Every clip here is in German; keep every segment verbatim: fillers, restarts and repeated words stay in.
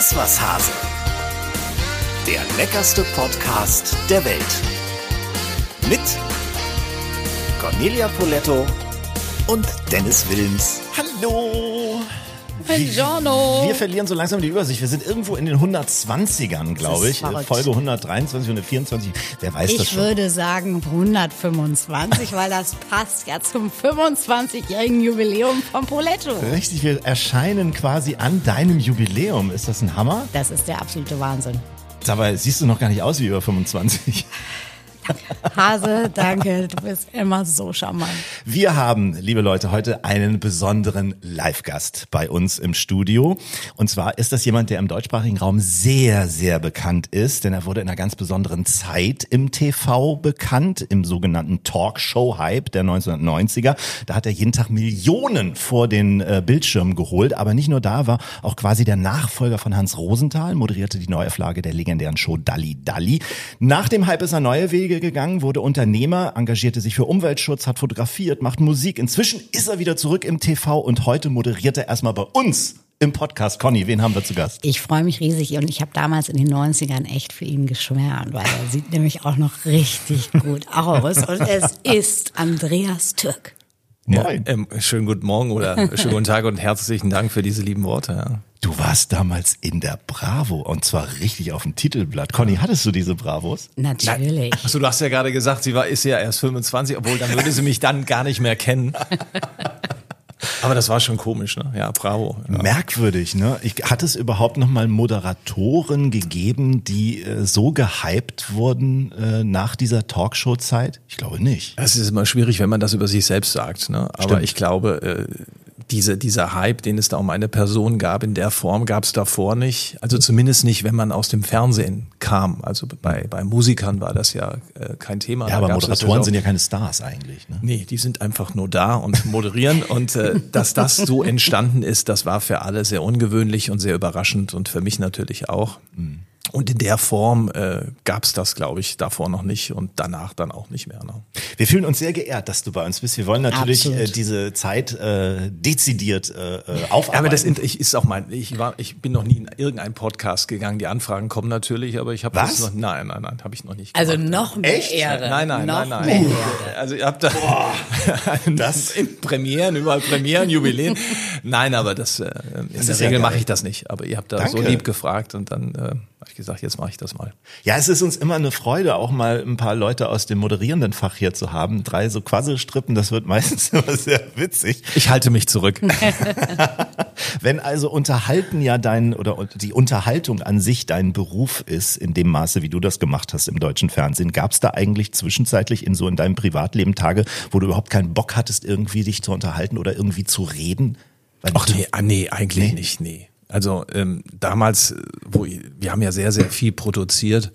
Iss was, Hase. Der leckerste Podcast der Welt. Mit Cornelia Poletto und Dennis Wilms. Hallo! Buongiorno. Wir verlieren so langsam die Übersicht. Wir sind irgendwo in den hundertzwanzigern, glaube ich. Folge hundertdreiundzwanzig, hundertvierundzwanzig. Wer weiß ich das schon? Ich würde sagen hundertfünfundzwanzig, weil das passt ja zum fünfundzwanzigjährigen Jubiläum von Poletto. Richtig, wir erscheinen quasi an deinem Jubiläum. Ist das ein Hammer? Das ist der absolute Wahnsinn. Dabei siehst du noch gar nicht aus wie über fünfundzwanzig. Hase, danke, du bist immer so charmant. Wir haben, liebe Leute, heute einen besonderen Live-Gast bei uns im Studio. Und zwar ist das jemand, der im deutschsprachigen Raum sehr, sehr bekannt ist, denn er wurde in einer ganz besonderen Zeit im T V bekannt, im sogenannten Talkshow-Hype der neunzehnhundertneunziger. Da hat er jeden Tag Millionen vor den äh, Bildschirmen geholt, aber nicht nur da, war auch quasi der Nachfolger von Hans Rosenthal, moderierte die Neuauflage der legendären Show Dalli Dalli. Nach dem Hype ist er neue Wege gegangen, wurde Unternehmer, engagierte sich für Umweltschutz, hat fotografiert, macht Musik. Inzwischen ist er wieder zurück im T V und heute moderiert er erstmal bei uns im Podcast. Conny, wen haben wir zu Gast? Ich freue mich riesig und ich habe damals in den neunzigern echt für ihn geschwärmt, weil er sieht nämlich auch noch richtig gut aus und es ist Andreas Türk. Moin. Ja, ähm, schönen guten Morgen oder schönen guten Tag und herzlichen Dank für diese lieben Worte. Ja. Du warst damals in der Bravo und zwar richtig auf dem Titelblatt. Conny, hattest du diese Bravos? Natürlich. Achso, du hast ja gerade gesagt, sie war ist ja erst fünfundzwanzig, obwohl dann würde sie mich dann gar nicht mehr kennen. Aber das war schon komisch, ne? Ja, Bravo. Ja. Merkwürdig, ne? Ich, hat es überhaupt noch mal Moderatoren gegeben, die äh, so gehypt wurden äh, nach dieser Talkshow-Zeit? Ich glaube nicht. Es ist immer schwierig, wenn man das über sich selbst sagt, ne? Aber Stimmt. ich glaube, äh, diese, dieser Hype, den es da um eine Person gab, in der Form gab es davor nicht. Also zumindest nicht, wenn man aus dem Fernsehen kam. Also bei, bei Musikern war das ja äh, kein Thema. Ja, da aber Moderatoren ja auch, sind ja keine Stars eigentlich. Ne? Nee, die sind einfach nur da und moderieren. Und äh, dass das so entstanden ist, das war für alle sehr ungewöhnlich und sehr überraschend und für mich natürlich auch. Mhm. Und in der Form äh, gab es das, glaube ich, davor noch nicht und danach dann auch nicht mehr. Ne? Wir fühlen uns sehr geehrt, dass du bei uns bist. Wir wollen natürlich äh, diese Zeit äh, dezidiert äh, aufarbeiten. Ja, aber das ich, ist auch mein. Ich war, ich bin noch nie in irgendeinen Podcast gegangen. Die Anfragen kommen natürlich, aber ich habe das noch. Nein, nein, nein, habe ich noch nicht gemacht. Also noch mehr Echt? Ehre. Nein, nein, noch nein, nein. Mehr. Also ihr habt da das in Premieren, überall Premieren, Jubiläen. Nein, aber das äh, in das der ja Regel geil. mache ich das nicht. Aber ihr habt da Danke. so lieb gefragt und dann äh, habe ich gesagt, jetzt mache ich das mal. Ja, es ist uns immer eine Freude, auch mal ein paar Leute aus dem moderierenden Fach hier zu haben. Drei so Quasselstrippen, das wird meistens immer sehr witzig. Ich halte mich zurück. Wenn also Unterhalten ja dein, oder die Unterhaltung an sich dein Beruf ist, in dem Maße, wie du das gemacht hast im deutschen Fernsehen, gab es da eigentlich zwischenzeitlich in so in deinem Privatleben Tage, wo du überhaupt keinen Bock hattest, irgendwie dich zu unterhalten oder irgendwie zu reden? Weil Ach nee, nee, eigentlich Nee? nicht, nee. Also ähm, damals, wo ich, wir haben ja sehr, sehr viel produziert,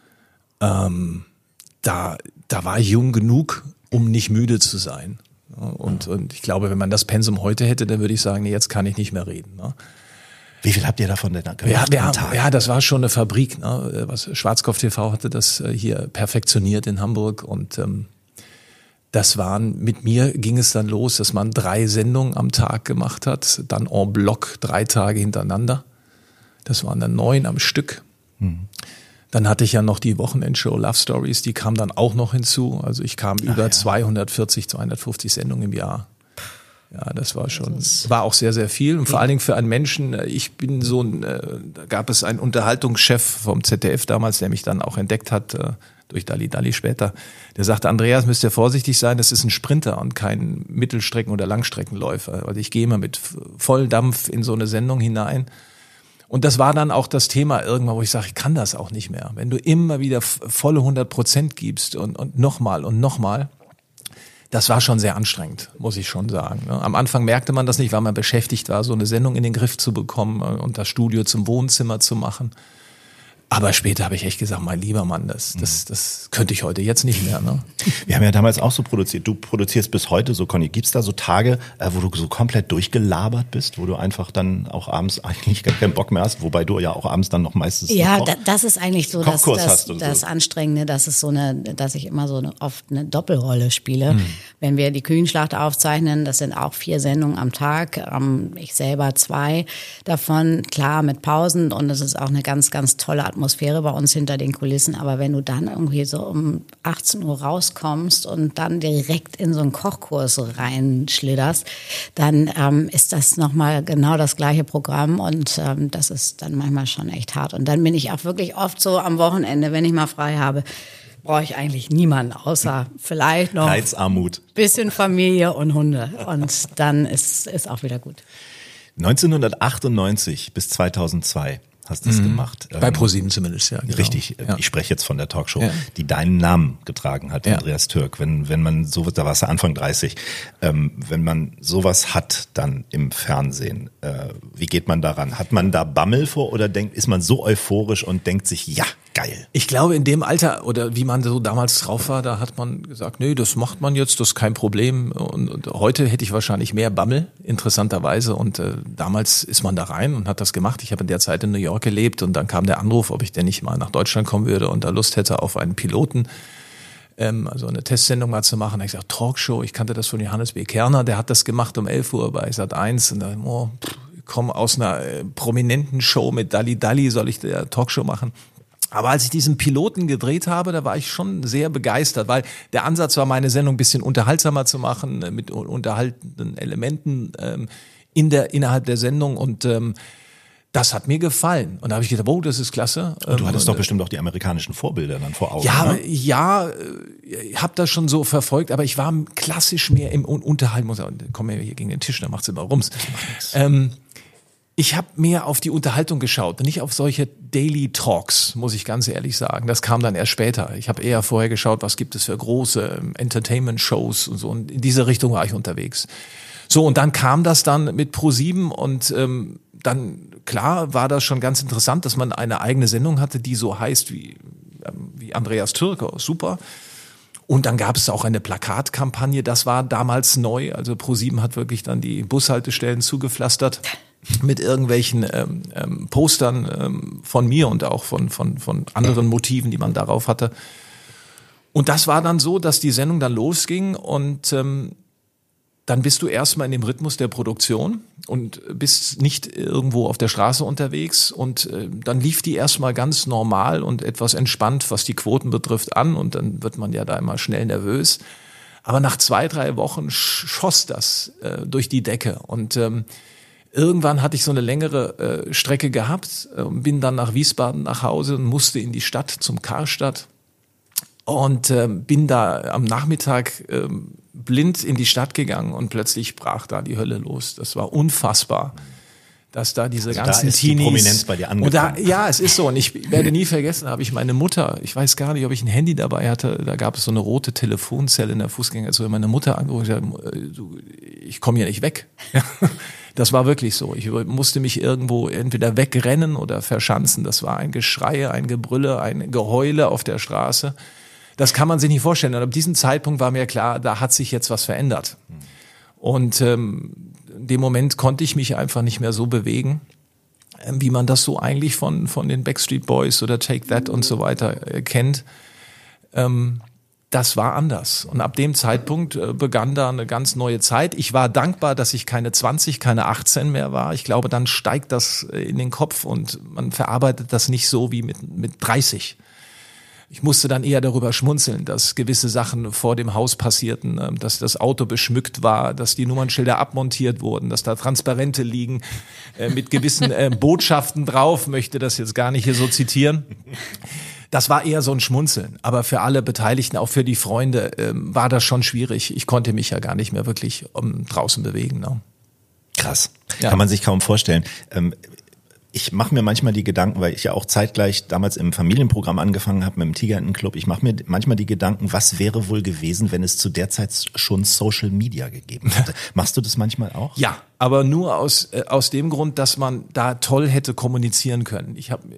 ähm, da, da war ich jung genug, um nicht müde zu sein. Und, ja. und ich glaube, wenn man das Pensum heute hätte, dann würde ich sagen, nee, jetzt kann ich nicht mehr reden. Ne? Wie viel habt ihr davon denn gemacht Ja, wir am haben, Tag? ja, das war schon eine Fabrik. Ne? Was Schwarzkopf T V hatte das hier perfektioniert in Hamburg und ähm, das waren, mit mir ging es dann los, dass man drei Sendungen am Tag gemacht hat, dann en bloc drei Tage hintereinander. Das waren dann neun am Stück. Mhm. Dann hatte ich ja noch die Wochenendshow Love Stories, die kam dann auch noch hinzu. Also ich kam Ach über ja. zweihundertvierzig, zweihundertfünfzig Sendungen im Jahr. Ja, das war schon, das war auch sehr, sehr viel. Und vor allen Dingen für einen Menschen, ich bin so ein, da gab es einen Unterhaltungschef vom Z D F damals, der mich dann auch entdeckt hat, durch Dalli Dalli später, der sagte, Andreas, müsst ihr vorsichtig sein, das ist ein Sprinter und kein Mittelstrecken- oder Langstreckenläufer. Also ich gehe immer mit Volldampf in so eine Sendung hinein. Und das war dann auch das Thema irgendwann, wo ich sage, ich kann das auch nicht mehr. Wenn du immer wieder volle hundert Prozent gibst und, und nochmal und nochmal, das war schon sehr anstrengend, muss ich schon sagen. Am Anfang merkte man das nicht, weil man beschäftigt war, so eine Sendung in den Griff zu bekommen und das Studio zum Wohnzimmer zu machen. Aber später habe ich echt gesagt, mein lieber Mann, das, das, das könnte ich heute jetzt nicht mehr. Ne? Wir haben ja damals auch so produziert. Du produzierst bis heute so, Conny. Gibt's da so Tage, äh, wo du so komplett durchgelabert bist, wo du einfach dann auch abends eigentlich gar keinen Bock mehr hast, wobei du ja auch abends dann noch meistens Ja, noch da, das ist eigentlich so das, Kochkurs das, hast und das so. Anstrengende, dass es so eine, dass ich immer so eine, oft eine Doppelrolle spiele. Mhm. Wenn wir die Küchenschlacht aufzeichnen, das sind auch vier Sendungen am Tag, ähm, ich selber zwei davon, klar mit Pausen, und es ist auch eine ganz, ganz tolle Atmosphäre bei uns hinter den Kulissen. Aber wenn du dann irgendwie so um achtzehn Uhr rauskommst und dann direkt in so einen Kochkurs reinschlitterst, dann ähm, ist das nochmal genau das gleiche Programm, und ähm, das ist dann manchmal schon echt hart. Und dann bin ich auch wirklich oft so am Wochenende, wenn ich mal frei habe, brauche ich eigentlich niemanden, außer vielleicht noch Reizarmut. bisschen Familie und Hunde. Und dann ist ist auch wieder gut. neunzehnhundertachtundneunzig bis zweitausendzwei hast du es mhm. gemacht. Bei Ähm, ProSieben zumindest, ja. Genau. Richtig, Ja. ich spreche jetzt von der Talkshow, Ja. die deinen Namen getragen hat, Ja. Andreas Türk. Wenn wenn man so, da warst du Anfang dreißig, ähm, wenn man sowas hat dann im Fernsehen, äh, wie geht man daran? Hat man da Bammel vor oder denkt, ist man so euphorisch und denkt sich, ja, geil? Ich glaube, in dem Alter oder wie man so damals drauf war, da hat man gesagt, nee, das macht man jetzt, das ist kein Problem. Und, und heute hätte ich wahrscheinlich mehr Bammel, interessanterweise. Und äh, damals ist man da rein und hat das gemacht. Ich habe in der Zeit in New York gelebt, und dann kam der Anruf, ob ich denn nicht mal nach Deutschland kommen würde und da Lust hätte auf einen Piloten, ähm, also eine Testsendung mal zu machen. Da habe ich gesagt, Talkshow, ich kannte das von Johannes B. Kerner, der hat das gemacht um elf Uhr bei Sat eins, und da, oh, pff, ich komme aus einer äh, prominenten Show mit Dalli Dalli, soll ich der Talkshow machen? Aber als ich diesen Piloten gedreht habe, da war ich schon sehr begeistert, weil der Ansatz war, meine Sendung ein bisschen unterhaltsamer zu machen, mit unterhaltenden Elementen ähm, in der innerhalb der Sendung, und ähm, das hat mir gefallen. Und da habe ich gedacht, oh, das ist klasse. Und du hattest ähm, doch bestimmt auch die amerikanischen Vorbilder dann vor Augen. Ja, ne? ja, ich habe das schon so verfolgt, aber ich war klassisch mehr im Unterhaltung. Komm hier gegen den Tisch, da macht's immer Rums. Ähm, Ich habe mehr auf die Unterhaltung geschaut, nicht auf solche Daily Talks, muss ich ganz ehrlich sagen. Das kam dann erst später. Ich habe eher vorher geschaut, was gibt es für große Entertainment-Shows und so. Und in diese Richtung war ich unterwegs. So, und dann kam das dann mit ProSieben, und ähm, dann, klar, war das schon ganz interessant, dass man eine eigene Sendung hatte, die so heißt wie, ähm, wie Andreas Türk, super. Und dann gab es auch eine Plakatkampagne, das war damals neu. Also ProSieben hat wirklich dann die Bushaltestellen zugepflastert mit irgendwelchen ähm, ähm, Postern ähm, von mir und auch von, von, von anderen Motiven, die man darauf hatte. Und das war dann so, dass die Sendung dann losging, und ähm, dann bist du erstmal in dem Rhythmus der Produktion und bist nicht irgendwo auf der Straße unterwegs, und äh, dann lief die erstmal ganz normal und etwas entspannt, was die Quoten betrifft, an, und dann wird man ja da immer schnell nervös. Aber nach zwei, drei Wochen schoss das äh, durch die Decke, und ähm, irgendwann hatte ich so eine längere äh, Strecke gehabt, äh, bin dann nach Wiesbaden nach Hause und musste in die Stadt zum Karstadt, und äh, bin da am Nachmittag äh, blind in die Stadt gegangen, und plötzlich brach da die Hölle los. Das war unfassbar, dass da diese Also ganzen da ist die Teenies... Prominenz bei dir angekommen. Und da, ja, es ist so. Und ich werde nie vergessen, da habe ich meine Mutter, ich weiß gar nicht, ob ich ein Handy dabei hatte, da gab es so eine rote Telefonzelle in der Fußgängerzone, meine Mutter angerufen, ich komme hier nicht weg. Das war wirklich so. Ich musste mich irgendwo entweder wegrennen oder verschanzen. Das war ein Geschrei, ein Gebrülle, ein Geheule auf der Straße. Das kann man sich nicht vorstellen. Und ab diesem Zeitpunkt war mir klar, da hat sich jetzt was verändert. Und ähm, in dem Moment konnte ich mich einfach nicht mehr so bewegen, wie man das so eigentlich von von den Backstreet Boys oder Take That und so weiter äh, kennt. Ähm, das war anders. Und ab dem Zeitpunkt äh, begann da eine ganz neue Zeit. Ich war dankbar, dass ich keine zwanzig, keine achtzehn mehr war. Ich glaube, dann steigt das äh, in den Kopf, und man verarbeitet das nicht so wie mit mit dreißig. Ich musste dann eher darüber schmunzeln, dass gewisse Sachen vor dem Haus passierten, dass das Auto beschmückt war, dass die Nummernschilder abmontiert wurden, dass da Transparente liegen äh, mit gewissen äh, Botschaften drauf, möchte das jetzt gar nicht hier so zitieren. Das war eher so ein Schmunzeln, aber für alle Beteiligten, auch für die Freunde, äh, war das schon schwierig. Ich konnte mich ja gar nicht mehr wirklich um, draußen bewegen. Ne? Krass, Ja. kann man sich kaum vorstellen. Ähm, Ich mache mir manchmal die Gedanken, weil ich ja auch zeitgleich damals im Familienprogramm angefangen habe mit dem Tigerentenclub, ich mache mir manchmal die Gedanken, was wäre wohl gewesen, wenn es zu der Zeit schon Social Media gegeben hätte. Machst du das manchmal auch? Ja, aber nur aus äh, aus dem Grund, dass man da toll hätte kommunizieren können. Ich habe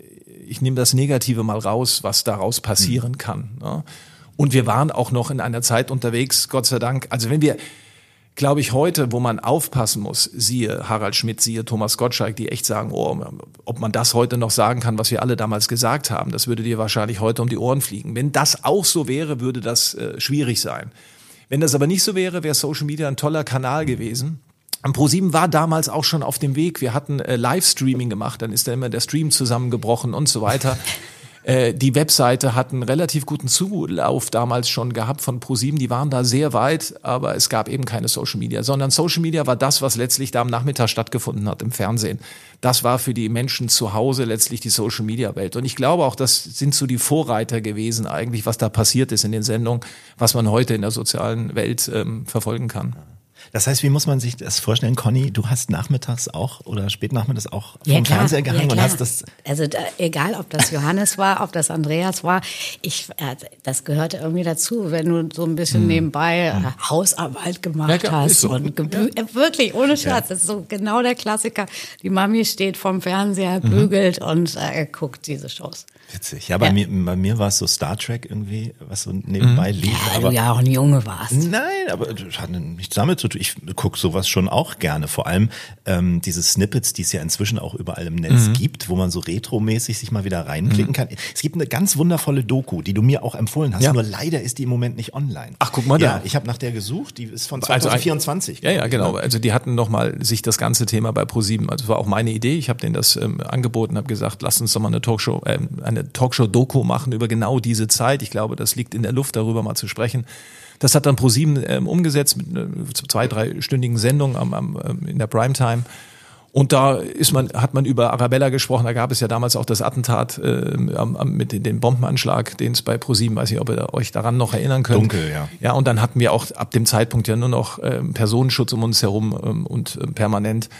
ich nehme das Negative mal raus, was daraus passieren mhm. kann. Ne? Und wir waren auch noch in einer Zeit unterwegs, Gott sei Dank. Also wenn wir, glaube ich, heute, wo man aufpassen muss, siehe Harald Schmidt, siehe Thomas Gottschalk, die echt sagen, oh, ob man das heute noch sagen kann, was wir alle damals gesagt haben, das würde dir wahrscheinlich heute um die Ohren fliegen. Wenn das auch so wäre, würde das äh, schwierig sein. Wenn das aber nicht so wäre, wäre Social Media ein toller Kanal gewesen. ProSieben war damals auch schon auf dem Weg. Wir hatten äh, Livestreaming gemacht, dann ist da immer der Stream zusammengebrochen und so weiter. Äh, die Webseite hat einen relativ guten Zulauf damals schon gehabt von ProSieben. Die waren da sehr weit, aber es gab eben keine Social Media, sondern Social Media war das, was letztlich da am Nachmittag stattgefunden hat im Fernsehen. Das war für die Menschen zu Hause letztlich die Social Media Welt. Und ich glaube auch, das sind so die Vorreiter gewesen eigentlich, was da passiert ist in den Sendungen, was man heute in der sozialen Welt ähm, verfolgen kann. Das heißt, wie muss man sich das vorstellen, Conny? Du hast nachmittags auch oder spätnachmittags auch vom ja, klar, Fernseher gehangen ja, und hast das. Also da, egal, ob das Johannes war, ob das Andreas war, ich, äh, das gehörte irgendwie dazu, wenn du so ein bisschen hm. nebenbei hm. äh, Hausarbeit gemacht ja, hast so. und gebü- ja. wirklich ohne Scherz, ja. das ist so genau der Klassiker. Die Mami steht vorm Fernseher, bügelt mhm. und äh, guckt diese Shows. Witzig. Ja, bei ja. mir, bei mir war es so Star Trek irgendwie, was so nebenbei mhm. lief. Ja, aber du ja auch ein Junge warst. Nein, aber das hat nichts damit zu tun. Ich gucke sowas schon auch gerne. Vor allem ähm, diese Snippets, die es ja inzwischen auch überall im Netz mhm. gibt, wo man so retromäßig sich mal wieder reinklicken mhm. kann. Es gibt eine ganz wundervolle Doku, die du mir auch empfohlen hast. Ja. Nur leider ist die im Moment nicht online. Ach, guck mal da. Ja, ich habe nach der gesucht. Die ist von zwanzig vierundzwanzig. Also, ja, ja, genau. Also die hatten nochmal sich das ganze Thema bei ProSieben. Also das war auch meine Idee. Ich habe denen das ähm, angeboten, habe gesagt, lass uns doch mal eine Talkshow, äh, eine Talkshow-Doku machen über genau diese Zeit. Ich glaube, das liegt in der Luft, darüber mal zu sprechen. Das hat dann ProSieben ähm, umgesetzt mit einer zwei-, dreistündigen Sendung am, am, in der Primetime. Und da ist man, hat man über Arabella gesprochen. Da gab es ja damals auch das Attentat äh, am, am, mit den Bombenanschlag, den es bei ProSieben, weiß nicht, ob ihr euch daran noch erinnern könnt. Dunkel, ja. Ja, und dann hatten wir auch ab dem Zeitpunkt ja nur noch äh, Personenschutz um uns herum ähm, und äh, permanent.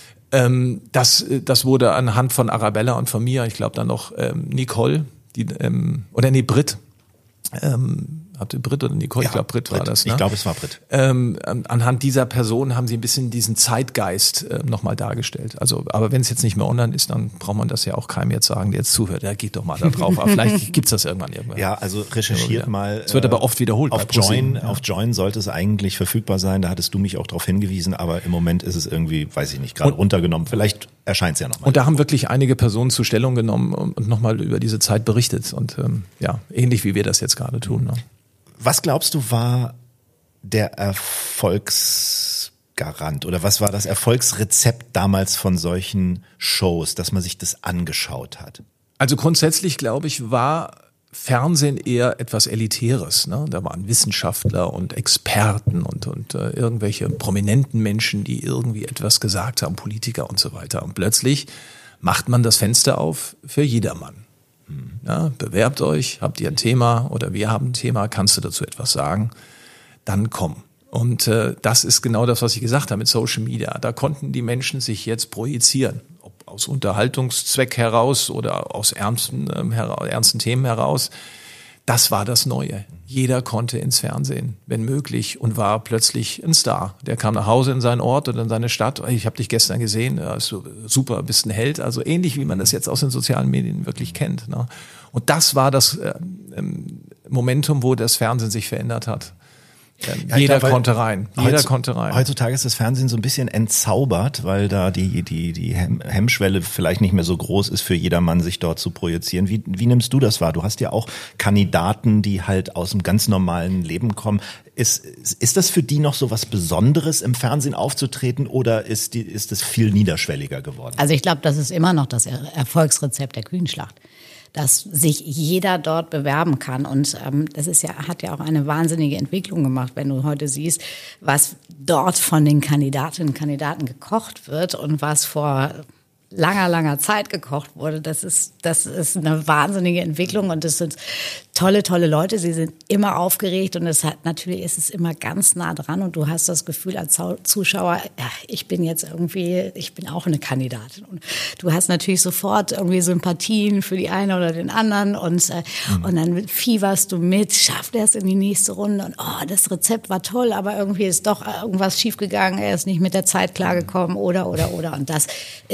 Ähm, das, das wurde anhand von Arabella und von mir, ich glaube dann noch ähm, Nicole, die ähm, oder nee, Britt. Ähm, hatte Britt oder Nicole? Ja, ich glaube, Britt, Britt war das. Ne? Ich glaube, es war Britt. Ähm, anhand dieser Person haben sie ein bisschen diesen Zeitgeist äh, nochmal dargestellt. Also, aber wenn es jetzt nicht mehr online ist, dann braucht man das ja auch keinem jetzt sagen, der jetzt zuhört. Ja, geht doch mal da drauf. Aber vielleicht gibt's das irgendwann irgendwann. Ja, also recherchiert ja. mal. Es wird aber oft wiederholt. Auf Join, ja. auf Join sollte es eigentlich verfügbar sein. Da hattest du mich auch darauf hingewiesen. Aber im Moment ist es irgendwie, weiß ich nicht, gerade runtergenommen. Vielleicht erscheint es ja nochmal. Und da haben wirklich einige Personen zu Stellung genommen und, und nochmal über diese Zeit berichtet. Und ähm, ja, ähnlich wie wir das jetzt gerade tun. Ne? Was glaubst du, war der Erfolgsgarant oder was war das Erfolgsrezept damals von solchen Shows, dass man sich das angeschaut hat? Also grundsätzlich, glaube ich, war Fernsehen eher etwas Elitäres. Ne? Da waren Wissenschaftler und Experten und, und äh, irgendwelche prominenten Menschen, die irgendwie etwas gesagt haben, Politiker und so weiter. Und plötzlich macht man das Fenster auf für jedermann. Ja, bewerbt euch, habt ihr ein Thema oder wir haben ein Thema, kannst du dazu etwas sagen? Dann komm. Und äh, das ist genau das, was ich gesagt habe mit Social Media. Da konnten die Menschen sich jetzt projizieren, ob aus Unterhaltungszweck heraus oder aus ernsten, ähm, hera- ernsten Themen heraus. Das war das Neue. Jeder konnte ins Fernsehen, wenn möglich, und war plötzlich ein Star. Der kam nach Hause in seinen Ort oder in seine Stadt. Ich habe dich gestern gesehen, ja, super, bist ein Held. Also ähnlich, wie man das jetzt aus den sozialen Medien wirklich kennt. Ne? Und das war das äh, Momentum, wo das Fernsehen sich verändert hat. Ja, jeder glaub, konnte rein. Jeder heutz, konnte rein. Heutzutage ist das Fernsehen so ein bisschen entzaubert, weil da die die die Hemmschwelle vielleicht nicht mehr so groß ist für jedermann, sich dort zu projizieren. Wie wie nimmst du das wahr? Du hast ja auch Kandidaten, die halt aus dem ganz normalen Leben kommen. Ist ist das für die noch so was Besonderes, im Fernsehen aufzutreten, oder ist die ist es viel niederschwelliger geworden? Also ich glaube, das ist immer noch das Erfolgsrezept der Kühnschlacht, dass sich jeder dort bewerben kann. Und ähm, das ist ja, hat ja auch eine wahnsinnige Entwicklung gemacht, wenn du heute siehst, was dort von den Kandidatinnen und Kandidaten gekocht wird und was vor langer, langer Zeit gekocht wurde. Das ist, das ist eine wahnsinnige Entwicklung und das sind tolle, tolle Leute. Sie sind immer aufgeregt und es hat, natürlich ist es immer ganz nah dran und du hast das Gefühl als Zuschauer, ja, ich bin jetzt irgendwie, ich bin auch eine Kandidatin. Und du hast natürlich sofort irgendwie Sympathien für die eine oder den anderen und, äh, mhm. und dann fieberst du mit, schafft er es in die nächste Runde und oh, das Rezept war toll, aber irgendwie ist doch irgendwas schiefgegangen, er ist nicht mit der Zeit klargekommen oder, oder, oder. Und das ist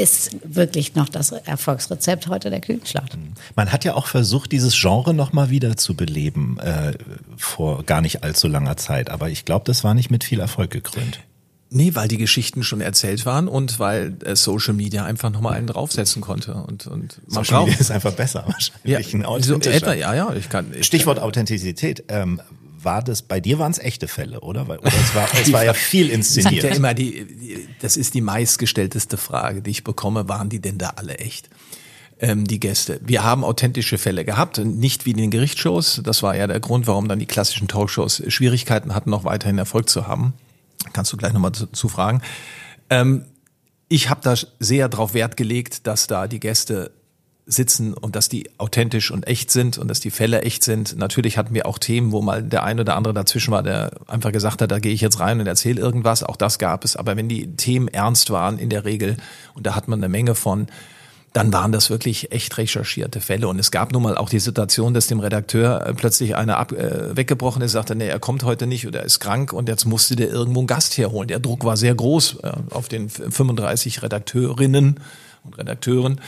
wirklich noch das Erfolgsrezept heute der Küchenschlacht. Man hat ja auch versucht, dieses Genre nochmal wieder zu beleben, äh, vor gar nicht allzu langer Zeit. Aber ich glaube, das war nicht mit viel Erfolg gekrönt. Nee, weil die Geschichten schon erzählt waren und weil äh, Social Media einfach nochmal einen draufsetzen konnte. Und, und man Social Media braucht, ist einfach besser wahrscheinlich. ja, ein so authentischer. etwa, ja, ja, ich kann. Ich, Stichwort Authentizität. Ähm, war das, bei dir waren es echte Fälle, oder? Weil, oder es war, es war ja viel Es gibt ja inszeniert. immer die, die, das ist die meistgestellteste Frage, die ich bekomme, waren die denn da alle echt? Ähm, die Gäste. Wir haben authentische Fälle gehabt, nicht wie in den Gerichtsshows. Das war ja der Grund, warum dann die klassischen Talkshows Schwierigkeiten hatten, noch weiterhin Erfolg zu haben. Kannst du gleich nochmal zu, zu fragen. Ähm, ich habe da sehr drauf Wert gelegt, dass da die Gäste sitzen und dass die authentisch und echt sind und dass die Fälle echt sind. Natürlich hatten wir auch Themen, wo mal der ein oder andere dazwischen war, der einfach gesagt hat, da gehe ich jetzt rein und erzähle irgendwas. Auch das gab es. Aber wenn die Themen ernst waren in der Regel, und da hat man eine Menge von, dann waren das wirklich echt recherchierte Fälle. Und es gab nun mal auch die Situation, dass dem Redakteur plötzlich einer ab, äh, weggebrochen ist, sagte, nee, er kommt heute nicht oder er ist krank und jetzt musste der irgendwo einen Gast herholen. Der Druck war sehr groß äh, auf den fünfunddreißig Redakteurinnen und Redakteuren.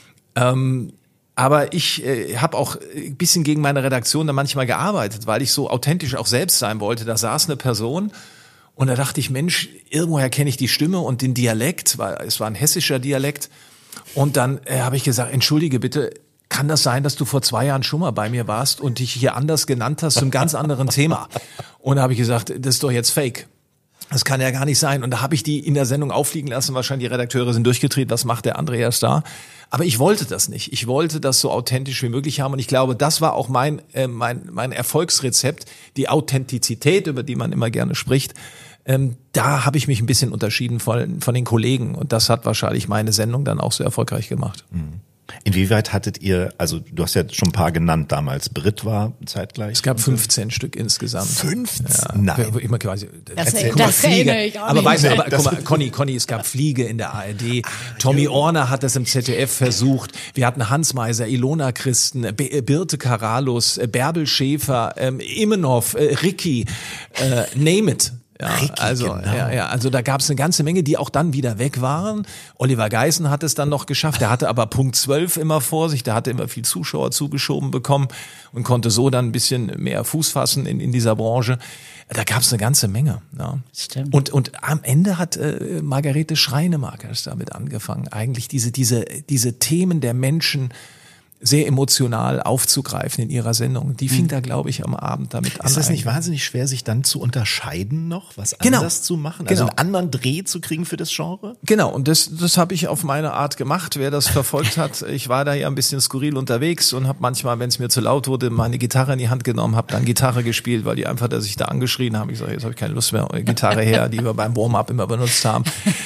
Ähm, aber ich äh, habe auch ein bisschen gegen meine Redaktion da manchmal gearbeitet, weil ich so authentisch auch selbst sein wollte. Da saß eine Person und da dachte ich, Mensch, irgendwoher kenne ich die Stimme und den Dialekt, weil es war ein hessischer Dialekt. Und dann äh, habe ich gesagt, entschuldige bitte, kann das sein, dass du vor zwei Jahren schon mal bei mir warst und dich hier anders genannt hast zu einem ganz anderen Thema? Und da habe ich gesagt, das ist doch jetzt fake. Das kann ja gar nicht sein. Und da habe ich die in der Sendung auffliegen lassen. Wahrscheinlich die Redakteure sind durchgedreht. Was macht der Andreas da? Aber ich wollte das nicht. Ich wollte das so authentisch wie möglich haben. Und ich glaube, das war auch mein, äh, mein, mein Erfolgsrezept. Die Authentizität, über die man immer gerne spricht. Ähm, da habe ich mich ein bisschen unterschieden von, von den Kollegen. Und das hat wahrscheinlich meine Sendung dann auch so erfolgreich gemacht. Mhm. Inwieweit hattet ihr, also du hast ja schon ein paar genannt damals, Brit war zeitgleich? Es gab fünfzehn Stück insgesamt. fünfzehn? Ja. Nein. Ich, quasi, Das, erzähl, das, das erinnere ich auch aber nicht. weißt du, mehr. aber guck mal, Conny, Conny, es gab Fliege in der A R D. Tommy Orner hat das im Z D F versucht. Wir hatten Hans Meiser, Ilona Christen, Be- Birte Karalus, Bärbel Schäfer, ähm, Immenhoff, äh, Ricky, äh, name it. Ja, Ricky, also, genau. ja, ja, also da gab es eine ganze Menge, die auch dann wieder weg waren. Oliver Geißen hat es dann noch geschafft, der hatte aber Punkt zwölf immer vor sich, der hatte immer viel Zuschauer zugeschoben bekommen und konnte so dann ein bisschen mehr Fuß fassen in, in dieser Branche. Da gab es eine ganze Menge. Ja. Stimmt. Und, und am Ende hat äh, Margarete Schreinemarker damit angefangen, eigentlich diese, diese, diese Themen der Menschen sehr emotional aufzugreifen in ihrer Sendung. Die fing da, glaube ich, am Abend damit an. Ist das nicht eigentlich. wahnsinnig schwer, sich dann zu unterscheiden noch, was Genau. anders zu machen? Also Genau. einen anderen Dreh zu kriegen für das Genre? Genau, und das, das habe ich auf meine Art gemacht. Wer das verfolgt hat, ich war da ja ein bisschen skurril unterwegs und habe manchmal, wenn es mir zu laut wurde, meine Gitarre in die Hand genommen, habe dann Gitarre gespielt, weil die einfach da sich da angeschrien haben. Ich sage, jetzt habe ich keine Lust mehr, Gitarre her, die wir beim Warm-up immer benutzt haben.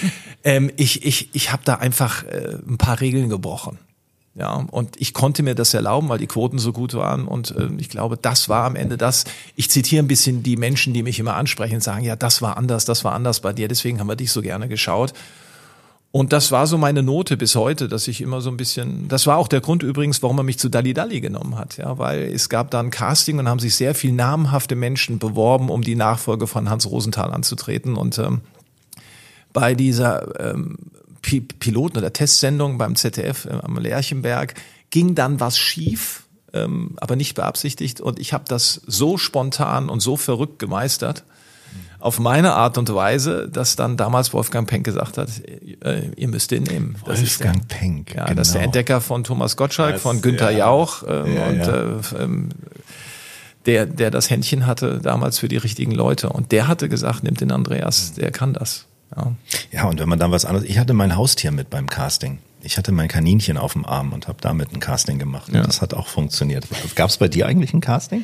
ähm, ich ich, ich habe da einfach äh, ein paar Regeln gebrochen. Ja, und ich konnte mir das erlauben, weil die Quoten so gut waren und äh, ich glaube, das war am Ende das. Ich zitiere ein bisschen die Menschen, die mich immer ansprechen und sagen, ja, das war anders, das war anders bei dir, deswegen haben wir dich so gerne geschaut. Und das war so meine Note bis heute, dass ich immer so ein bisschen, das war auch der Grund übrigens, warum er mich zu Dalli Dalli genommen hat, ja, weil es gab da ein Casting und haben sich sehr viel namhafte Menschen beworben, um die Nachfolge von Hans Rosenthal anzutreten und ähm, bei dieser ähm, Piloten- oder Testsendung beim Z D F am Lerchenberg ging dann was schief, ähm, aber nicht beabsichtigt und ich habe das so spontan und so verrückt gemeistert, auf meine Art und Weise, dass dann damals Wolfgang Penck gesagt hat, äh, ihr müsst den nehmen. Das Wolfgang ist der, Penck, ja, genau. das ist der Entdecker von Thomas Gottschalk, Das, von Günther ja. Jauch ähm, Ja, und ja. Äh, ähm, der, der das Händchen hatte damals für die richtigen Leute und der hatte gesagt, nimmt den Andreas, der kann das. Ja. Ja, und wenn man dann was anderes, ich hatte mein Haustier mit beim Casting. Ich hatte mein Kaninchen auf dem Arm und habe damit ein Casting gemacht. Und Ja. das hat auch funktioniert. Gab es bei dir eigentlich ein Casting?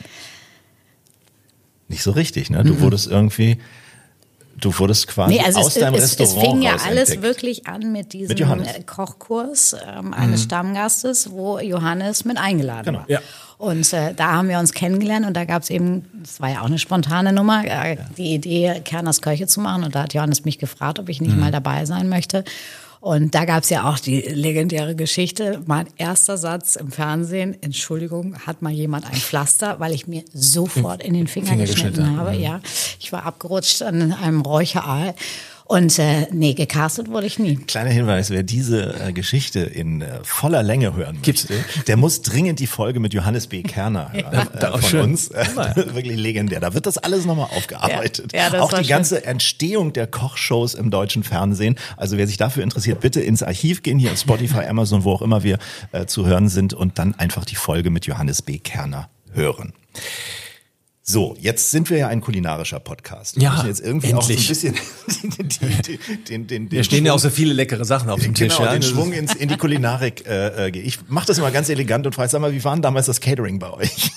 Nicht so richtig, ne? Du mhm. wurdest irgendwie, du wurdest quasi Nee, also aus es, deinem es, Restaurant es fing ja raus alles entdeckt. wirklich an mit diesem Mit Johannes. Kochkurs ähm, eines Stammgastes, wo Johannes mit eingeladen Genau. war. Ja. Und äh, da haben wir uns kennengelernt und da gab es eben, das war ja auch eine spontane Nummer, äh, ja. die Idee, Kerners Köche zu machen. Und da hat Johannes mich gefragt, ob ich nicht mhm. mal dabei sein möchte. Und da gab es ja auch die legendäre Geschichte. Mein erster Satz im Fernsehen, Entschuldigung, hat mal jemand ein Pflaster, weil ich mir sofort in den Finger, Finger geschnitten, geschnitten habe. mhm. Ja, ich war abgerutscht an einem Räucheraal. Und äh, nee, gecastet wurde ich nie. Kleiner Hinweis, wer diese äh, Geschichte in äh, voller Länge hören möchte, der muss dringend die Folge mit Johannes B. Kerner hören ja, äh, von schön. uns. Äh, wirklich legendär. Da wird das alles nochmal aufgearbeitet. Ja, ja, das auch war die schön. ganze Entstehung der Kochshows im deutschen Fernsehen. Also wer sich dafür interessiert, bitte ins Archiv gehen, hier auf Spotify, Amazon, wo auch immer wir äh, zu hören sind und dann einfach die Folge mit Johannes B. Kerner hören. So, jetzt sind wir ja ein kulinarischer Podcast. Wir Ja, müssen jetzt irgendwie endlich. auch so ein bisschen den, den, den, den, Wir stehen ja auch so viele leckere Sachen auf dem Tisch. Genau, Ja? den Das Schwung ist- ins, in die Kulinarik äh, äh, gehe. Ich mache das immer ganz elegant und frage, sag mal, wie war denn damals das Catering bei euch?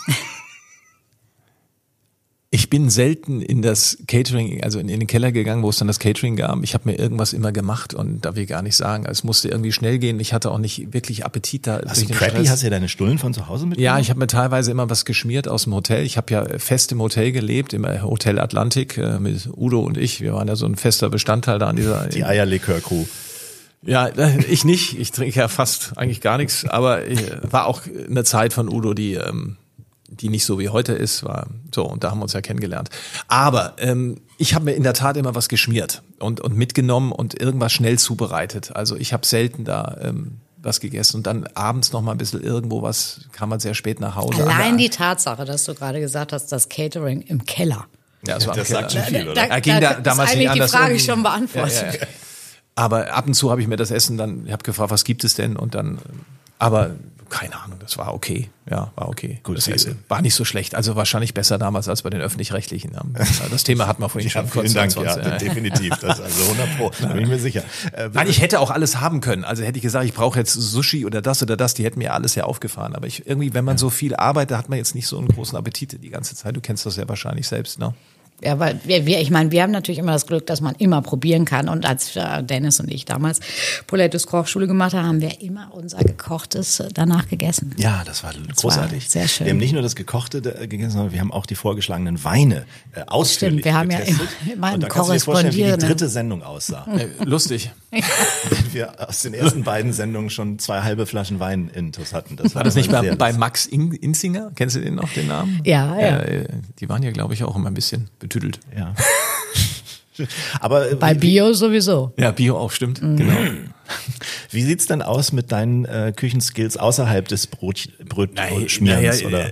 Ich bin selten in das Catering, also in, in den Keller gegangen, wo es dann das Catering gab. Ich habe mir irgendwas immer gemacht und da will ich gar nicht sagen, es musste irgendwie schnell gehen. Ich hatte auch nicht wirklich Appetit da. Hast durch du den Preppy? Stress. Hast du ja deine Stullen von zu Hause mitgenommen? Ja, ich habe mir teilweise immer was geschmiert aus dem Hotel. Ich habe ja fest im Hotel gelebt, im Hotel Atlantik äh, mit Udo und ich. Wir waren ja so ein fester Bestandteil da an dieser... Die Eierlikör-Crew. Ja, äh, ich nicht. Ich trinke ja fast eigentlich gar nichts. Aber äh, war auch eine Zeit von Udo, die... Ähm, die nicht so wie heute ist, war so, und da haben wir uns ja kennengelernt. Aber ähm, ich habe mir in der Tat immer was geschmiert und, und mitgenommen und irgendwas schnell zubereitet. Also ich habe selten da ähm, was gegessen und dann abends noch mal ein bisschen irgendwo was, kam man sehr spät nach Hause. Allein An der- die Tatsache, dass du gerade gesagt hast, das Catering im Keller. ja, es war Das im sagt Keller. schon viel, oder? Da, Er ging da da damals ist nicht eigentlich die anders Frage um. schon beantwortet. Ja, ja, ja. Aber ab und zu habe ich mir das Essen dann, ich habe gefragt, was gibt es denn? Und dann, aber keine Ahnung, das war okay. Ja, war okay. Gut, das Sie- Essen war nicht so schlecht. Also wahrscheinlich besser damals als bei den Öffentlich-Rechtlichen. Das Thema hatten wir vorhin Ja, schon vielen kurz. Dank, sonst, ja, äh, definitiv. Das also hundert Pro, da bin ich mir sicher. Äh, Nein, ich hätte auch alles haben können. Also hätte ich gesagt, ich brauche jetzt Sushi oder das oder das, die hätten mir alles ja aufgefahren. Aber ich irgendwie, wenn man so viel arbeitet, hat man jetzt nicht so einen großen Appetit die ganze Zeit. Du kennst das ja wahrscheinlich selbst, ne? Ja, weil wir, wir, ich meine, wir haben natürlich immer das Glück, dass man immer probieren kann. Und als äh, Dennis und ich damals Paulettes Kochschule gemacht haben, haben wir immer unser Gekochtes äh, danach gegessen. Ja, das war großartig. war sehr schön. Wir haben nicht nur das Gekochte äh, gegessen, sondern wir haben auch die vorgeschlagenen Weine äh, ausführlich Stimmt, wir haben ja getestet. immer- immer Und da ein kannst du dir vorstellen, wie die Korrespondierende. dritte Sendung aussah. Äh, lustig. Wenn wir aus den ersten beiden Sendungen schon zwei halbe Flaschen Wein intus hatten. Das War das nicht bei, sehr bei lustig. Max In Inzinger? Kennst du den noch, den Namen? Ja, ja. Äh, die waren ja, glaube ich, auch immer ein bisschen betüdelt. Ja. Aber äh, Bei wie, Bio sowieso. Ja, Bio auch, stimmt. Mhm. Genau. wie sieht's denn aus mit deinen äh, Küchenskills außerhalb des Brot, Brotschmierens? Naja, äh, oder? äh,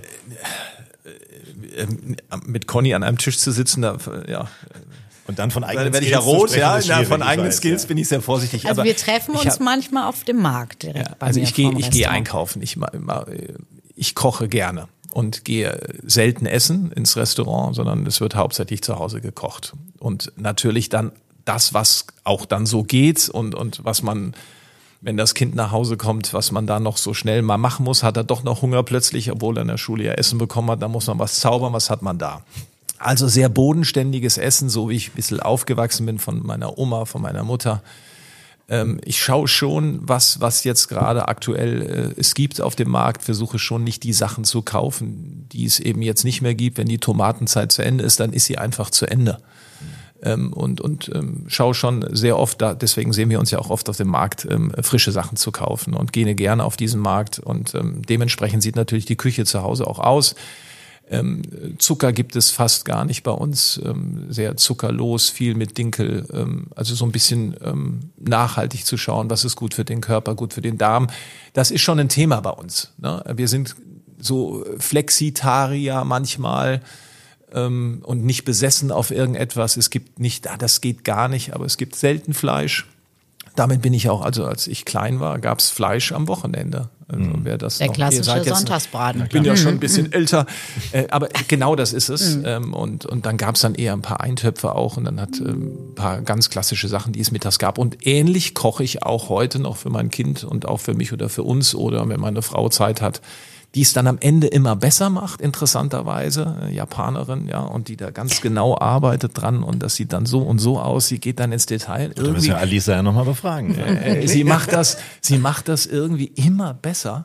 äh, mit Conny an einem Tisch zu sitzen, da, ja, Und dann von eigenen dann werde ich ja Skills zu rot, sprechen, ja, ist na, schwierig, von ich eigenen weiß, Skills ja. bin ich sehr vorsichtig. Also aber wir treffen ich uns hab- manchmal auf dem Markt direkt Ja, bei also mir ich gehe, vorm ich gehe Restaurant. einkaufen. Ich, ma- ma- ich koche gerne und gehe selten essen ins Restaurant, sondern es wird hauptsächlich zu Hause gekocht. Und natürlich dann das, was auch dann so geht und, und was man, wenn das Kind nach Hause kommt, was man da noch so schnell mal machen muss, hat er doch noch Hunger plötzlich, obwohl er in der Schule ja Essen bekommen hat, da muss man was zaubern, was hat man da? Also sehr bodenständiges Essen, so wie ich ein bisschen aufgewachsen bin von meiner Oma, von meiner Mutter. Ähm, ich schaue schon, was, was jetzt gerade aktuell äh, es gibt auf dem Markt, versuche schon nicht die Sachen zu kaufen, die es eben jetzt nicht mehr gibt. Wenn die Tomatenzeit zu Ende ist, dann ist sie einfach zu Ende. Ähm, und und ähm, schaue schon sehr oft, da, deswegen sehen wir uns ja auch oft auf dem Markt, ähm, frische Sachen zu kaufen und gehe gerne auf diesen Markt. Und ähm, dementsprechend sieht natürlich die Küche zu Hause auch aus. Ähm, Zucker gibt es fast gar nicht bei uns, ähm, sehr zuckerlos, viel mit Dinkel, ähm, also so ein bisschen ähm, nachhaltig zu schauen, was ist gut für den Körper, gut für den Darm. Das ist schon ein Thema bei uns, ne? Wir sind so Flexitarier manchmal ähm, und nicht besessen auf irgendetwas. Es gibt nicht, ah, das geht gar nicht, aber es gibt selten Fleisch. Damit bin ich auch, also als ich klein war, gab es Fleisch am Wochenende. Also wer das Der noch, ihr klassische seid jetzt- Sonntagsbraten. Ich bin ja schon ein bisschen älter, äh, aber genau das ist es. Ähm, und, und dann gab es dann eher ein paar Eintöpfe auch und dann hat ähm, ein paar ganz klassische Sachen, die es mittags gab. Und ähnlich koche ich auch heute noch für mein Kind und auch für mich oder für uns oder wenn meine Frau Zeit hat, die es dann am Ende immer besser macht, interessanterweise, äh, Japanerin, ja, und die da ganz genau arbeitet dran und das sieht dann so und so aus, sie geht dann ins Detail. Da müssen wir Alisa ja nochmal befragen. Äh, sie macht das, sie macht das irgendwie immer besser.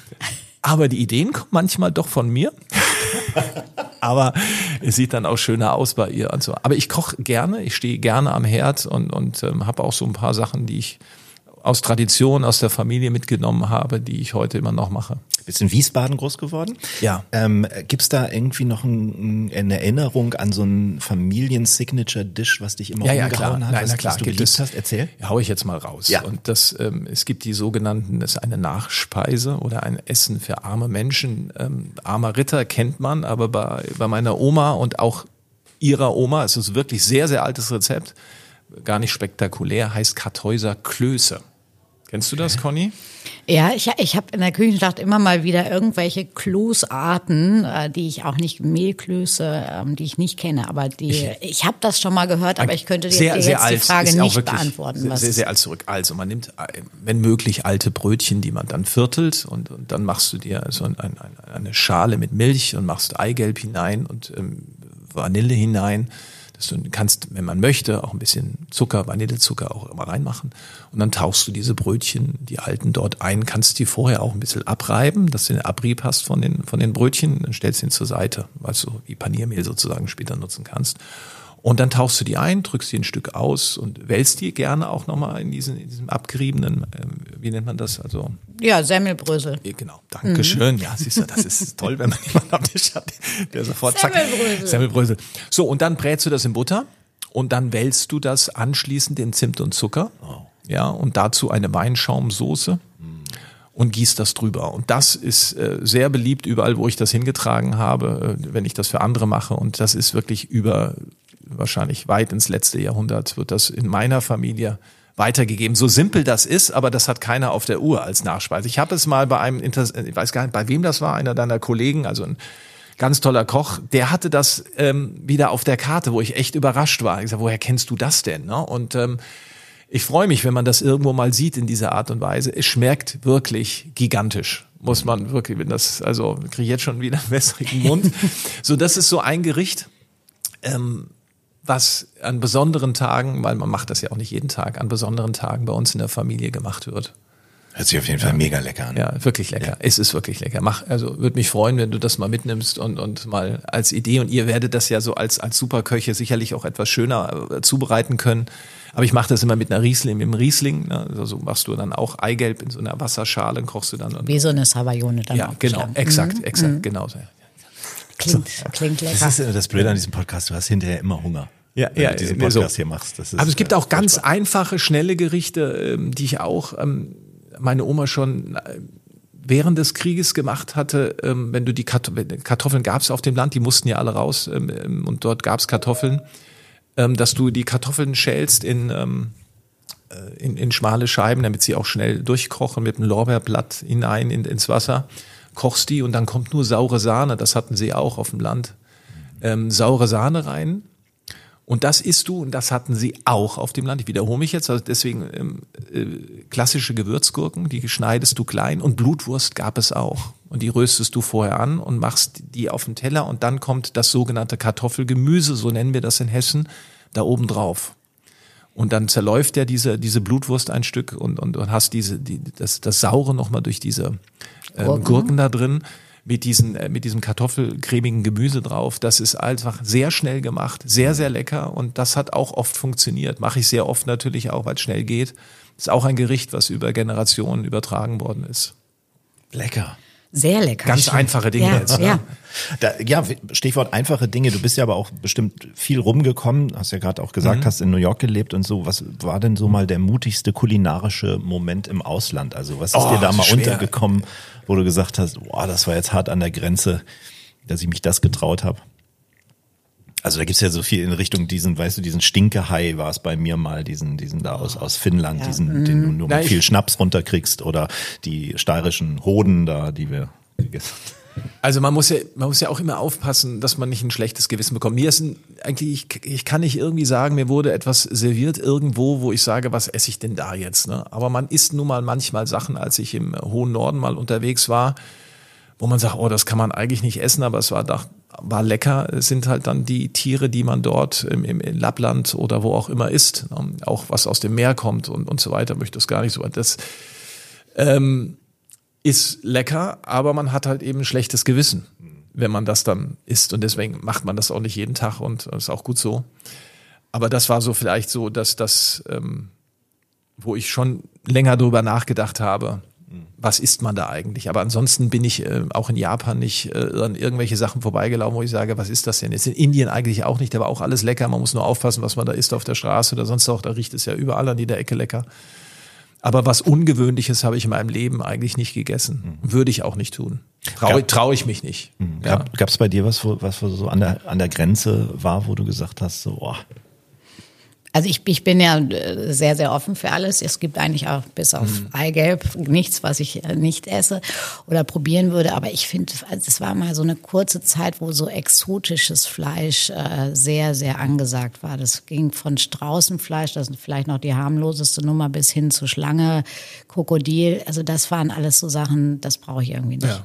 Aber die Ideen kommen manchmal doch von mir. Aber es sieht dann auch schöner aus bei ihr und so. Aber ich koche gerne, ich stehe gerne am Herd und, und ähm, habe auch so ein paar Sachen, die ich aus Tradition, aus der Familie mitgenommen habe, die ich heute immer noch mache. bist in Wiesbaden groß geworden. Ja. Ähm, gibt's da irgendwie noch ein, eine Erinnerung an so ein Familien-Signature-Dish, was dich immer Ja, ja, umgehauen klar. hat, Nein, was, na klar, was du gibt geliebt es. hast? Erzähl. Ja, hau ich jetzt mal raus. Ja. Und das, ähm, es gibt die sogenannten, das ist eine Nachspeise oder ein Essen für arme Menschen. Ähm, armer Ritter kennt man, aber bei, bei meiner Oma und auch ihrer Oma, es ist wirklich sehr, sehr altes Rezept, gar nicht spektakulär, heißt Kartäuser Klöße. Kennst du das, Conny? Ja, ich, ich habe in der Küchenschlacht immer mal wieder irgendwelche Kloßarten, äh, die ich auch nicht, Mehlklöße, ähm, die ich nicht kenne, aber die, ich, ich habe das schon mal gehört, aber ich könnte dir, sehr, dir sehr jetzt alt, die Frage ist auch nicht wirklich beantworten. Sehr, Was sehr, sehr alt zurück. Also man nimmt, wenn möglich, alte Brötchen, die man dann viertelt und, und dann machst du dir so ein, ein, eine Schale mit Milch und machst Eigelb hinein und ähm, Vanille hinein. Du kannst, wenn man möchte, auch ein bisschen Zucker, Vanillezucker auch immer reinmachen. Und dann tauchst du diese Brötchen, die alten dort ein, kannst die vorher auch ein bisschen abreiben, dass du den Abrieb hast von den, von den Brötchen, dann stellst du ihn zur Seite, weil du wie Paniermehl sozusagen später nutzen kannst. Und dann tauchst du die ein, drückst die ein Stück aus und wälzt die gerne auch nochmal in, diesen, in diesem abgeriebenen, äh, wie nennt man das? Also Ja, Semmelbrösel. Genau, Dankeschön. Mhm. Ja, siehst du, das ist toll, wenn man jemanden am Tisch hat, der sofort zack. Semmelbrösel. Semmelbrösel. So, und dann brätst du das in Butter und dann wälzt du das anschließend in Zimt und Zucker. Oh. Ja, und dazu eine Weinschaumsoße und gießt das drüber. Und das ist äh, sehr beliebt überall, wo ich das hingetragen habe, äh, wenn ich das für andere mache. Und das ist wirklich über, wahrscheinlich weit ins letzte Jahrhundert, wird das in meiner Familie weitergegeben. So simpel das ist, aber das hat keiner auf der Uhr als Nachspeise. Ich habe es mal bei einem, Inter- ich weiß gar nicht, bei wem das war, einer deiner Kollegen, also ein ganz toller Koch, der hatte das ähm, wieder auf der Karte, wo ich echt überrascht war. Ich sag, woher kennst du das denn? Ne? Und ähm, ich freue mich, wenn man das irgendwo mal sieht in dieser Art und Weise. Es schmeckt wirklich gigantisch. Muss man wirklich, wenn das, also kriege ich jetzt schon wieder einen wässrigen Mund. So, das ist so ein Gericht, ähm, was an besonderen Tagen, weil man macht das ja auch nicht jeden Tag, an besonderen Tagen bei uns in der Familie gemacht wird. Hört sich auf jeden Fall ja. mega lecker an. Ja, wirklich lecker. Ja. Es ist wirklich lecker. Mach, also würde mich freuen, wenn du das mal mitnimmst und und mal als Idee. Und ihr werdet das ja so als als Superköche sicherlich auch etwas schöner äh, zubereiten können. Aber ich mache das immer mit einer Riesling, mit einem Riesling. Ne? Also so machst du dann auch Eigelb in so einer Wasserschale, kochst du dann. Und wie so eine Savaglione dann ja, genau, exakt, mhm. exakt, mhm. genau so. Klingt, klingt lecker. Das ist das Blöde an diesem Podcast, du hast hinterher immer Hunger. Ja, wenn ja, du diesen nee, Podcast so. hier machst. Das ist, aber es gibt äh, auch ganz furchtbar. einfache, schnelle Gerichte, die ich auch ähm, meine Oma schon während des Krieges gemacht hatte. Ähm, wenn du die Kartoffeln, Kartoffeln gab es auf dem Land, die mussten ja alle raus ähm, und dort gab es Kartoffeln, ähm, dass du die Kartoffeln schälst in, ähm, in in schmale Scheiben, damit sie auch schnell durchkochen mit einem Lorbeerblatt hinein in, ins Wasser, kochst die und dann kommt nur saure Sahne, das hatten sie auch auf dem Land, ähm, saure Sahne rein. Und das isst du, und das hatten sie auch auf dem Land. Ich wiederhole mich jetzt, also deswegen ähm, äh, klassische Gewürzgurken, die schneidest du klein, und Blutwurst gab es auch. Und die röstest du vorher an und machst die auf den Teller, und dann kommt das sogenannte Kartoffelgemüse, so nennen wir das in Hessen, da oben drauf. Und dann zerläuft ja diese diese Blutwurst ein Stück und und, und hast diese die, das das Saure nochmal durch diese ähm, Gurken. Gurken da drin. Mit diesen, äh, mit diesem kartoffelcremigen Gemüse drauf. Das ist einfach sehr schnell gemacht, sehr, sehr lecker, und das hat auch oft funktioniert. Mache ich sehr oft natürlich auch, weil es schnell geht. Ist auch ein Gericht, was über Generationen übertragen worden ist. Lecker. Sehr lecker. Ganz stimmt. einfache Dinge ja, jetzt. Ne? Ja. Da, ja, Stichwort einfache Dinge. Du bist ja aber auch bestimmt viel rumgekommen, hast ja gerade auch gesagt, mhm. hast in New York gelebt und so. Was war denn so mal der mutigste kulinarische Moment im Ausland? Also was ist Oh, dir da mal schwer. untergekommen, wo du gesagt hast, boah, das war jetzt hart an der Grenze, dass ich mich das getraut habe? Also da gibt's ja so viel in Richtung diesen, weißt du, diesen Stinkehai war es bei mir mal, diesen diesen da aus aus Finnland, Ja. diesen, den du nur Na, mit ich- viel Schnaps runterkriegst, oder die steirischen Hoden da, die wir gegessen haben. Also man muss ja, man muss ja auch immer aufpassen, dass man nicht ein schlechtes Gewissen bekommt. Mir ist ein, eigentlich, ich, ich kann nicht irgendwie sagen, mir wurde etwas serviert irgendwo, wo ich sage, was esse ich denn da jetzt? Ne? Aber man isst nun mal manchmal Sachen, als ich im hohen Norden mal unterwegs war, wo man sagt, oh, das kann man eigentlich nicht essen, aber es war doch, war lecker. Es sind halt dann die Tiere, die man dort im, im in Lappland oder wo auch immer isst, ne? Auch was aus dem Meer kommt und und so weiter. Möchte das gar nicht so. Das ähm, ist lecker, aber man hat halt eben ein schlechtes Gewissen, wenn man das dann isst, und deswegen macht man das auch nicht jeden Tag, und das ist auch gut so. Aber das war so vielleicht so, dass das, ähm, wo ich schon länger drüber nachgedacht habe, Was isst man da eigentlich? Aber ansonsten bin ich äh, auch in Japan nicht äh, an irgendwelche Sachen vorbeigelaufen, wo ich sage, was ist das denn? Ist in Indien eigentlich auch nicht, da war auch alles lecker. Man muss nur aufpassen, was man da isst auf der Straße oder sonst auch. Da riecht es ja überall an jeder Ecke lecker. Aber was Ungewöhnliches habe ich in meinem Leben eigentlich nicht gegessen. Mhm. Würde ich auch nicht tun. Traue trau ich mich nicht. Mhm. Ja. Gab es bei dir was, wo, was wo so an der, an der Grenze war, wo du gesagt hast, so, oh. Also ich, ich bin ja sehr, sehr offen für alles. Es gibt eigentlich auch bis auf mhm. Eigelb nichts, was ich nicht esse oder probieren würde. Aber ich finde, es war mal so eine kurze Zeit, wo so exotisches Fleisch äh, sehr, sehr angesagt war. Das ging von Straußenfleisch, das ist vielleicht noch die harmloseste Nummer, bis hin zu Schlange, Krokodil. Also das waren alles so Sachen, das brauche ich irgendwie nicht. Ja.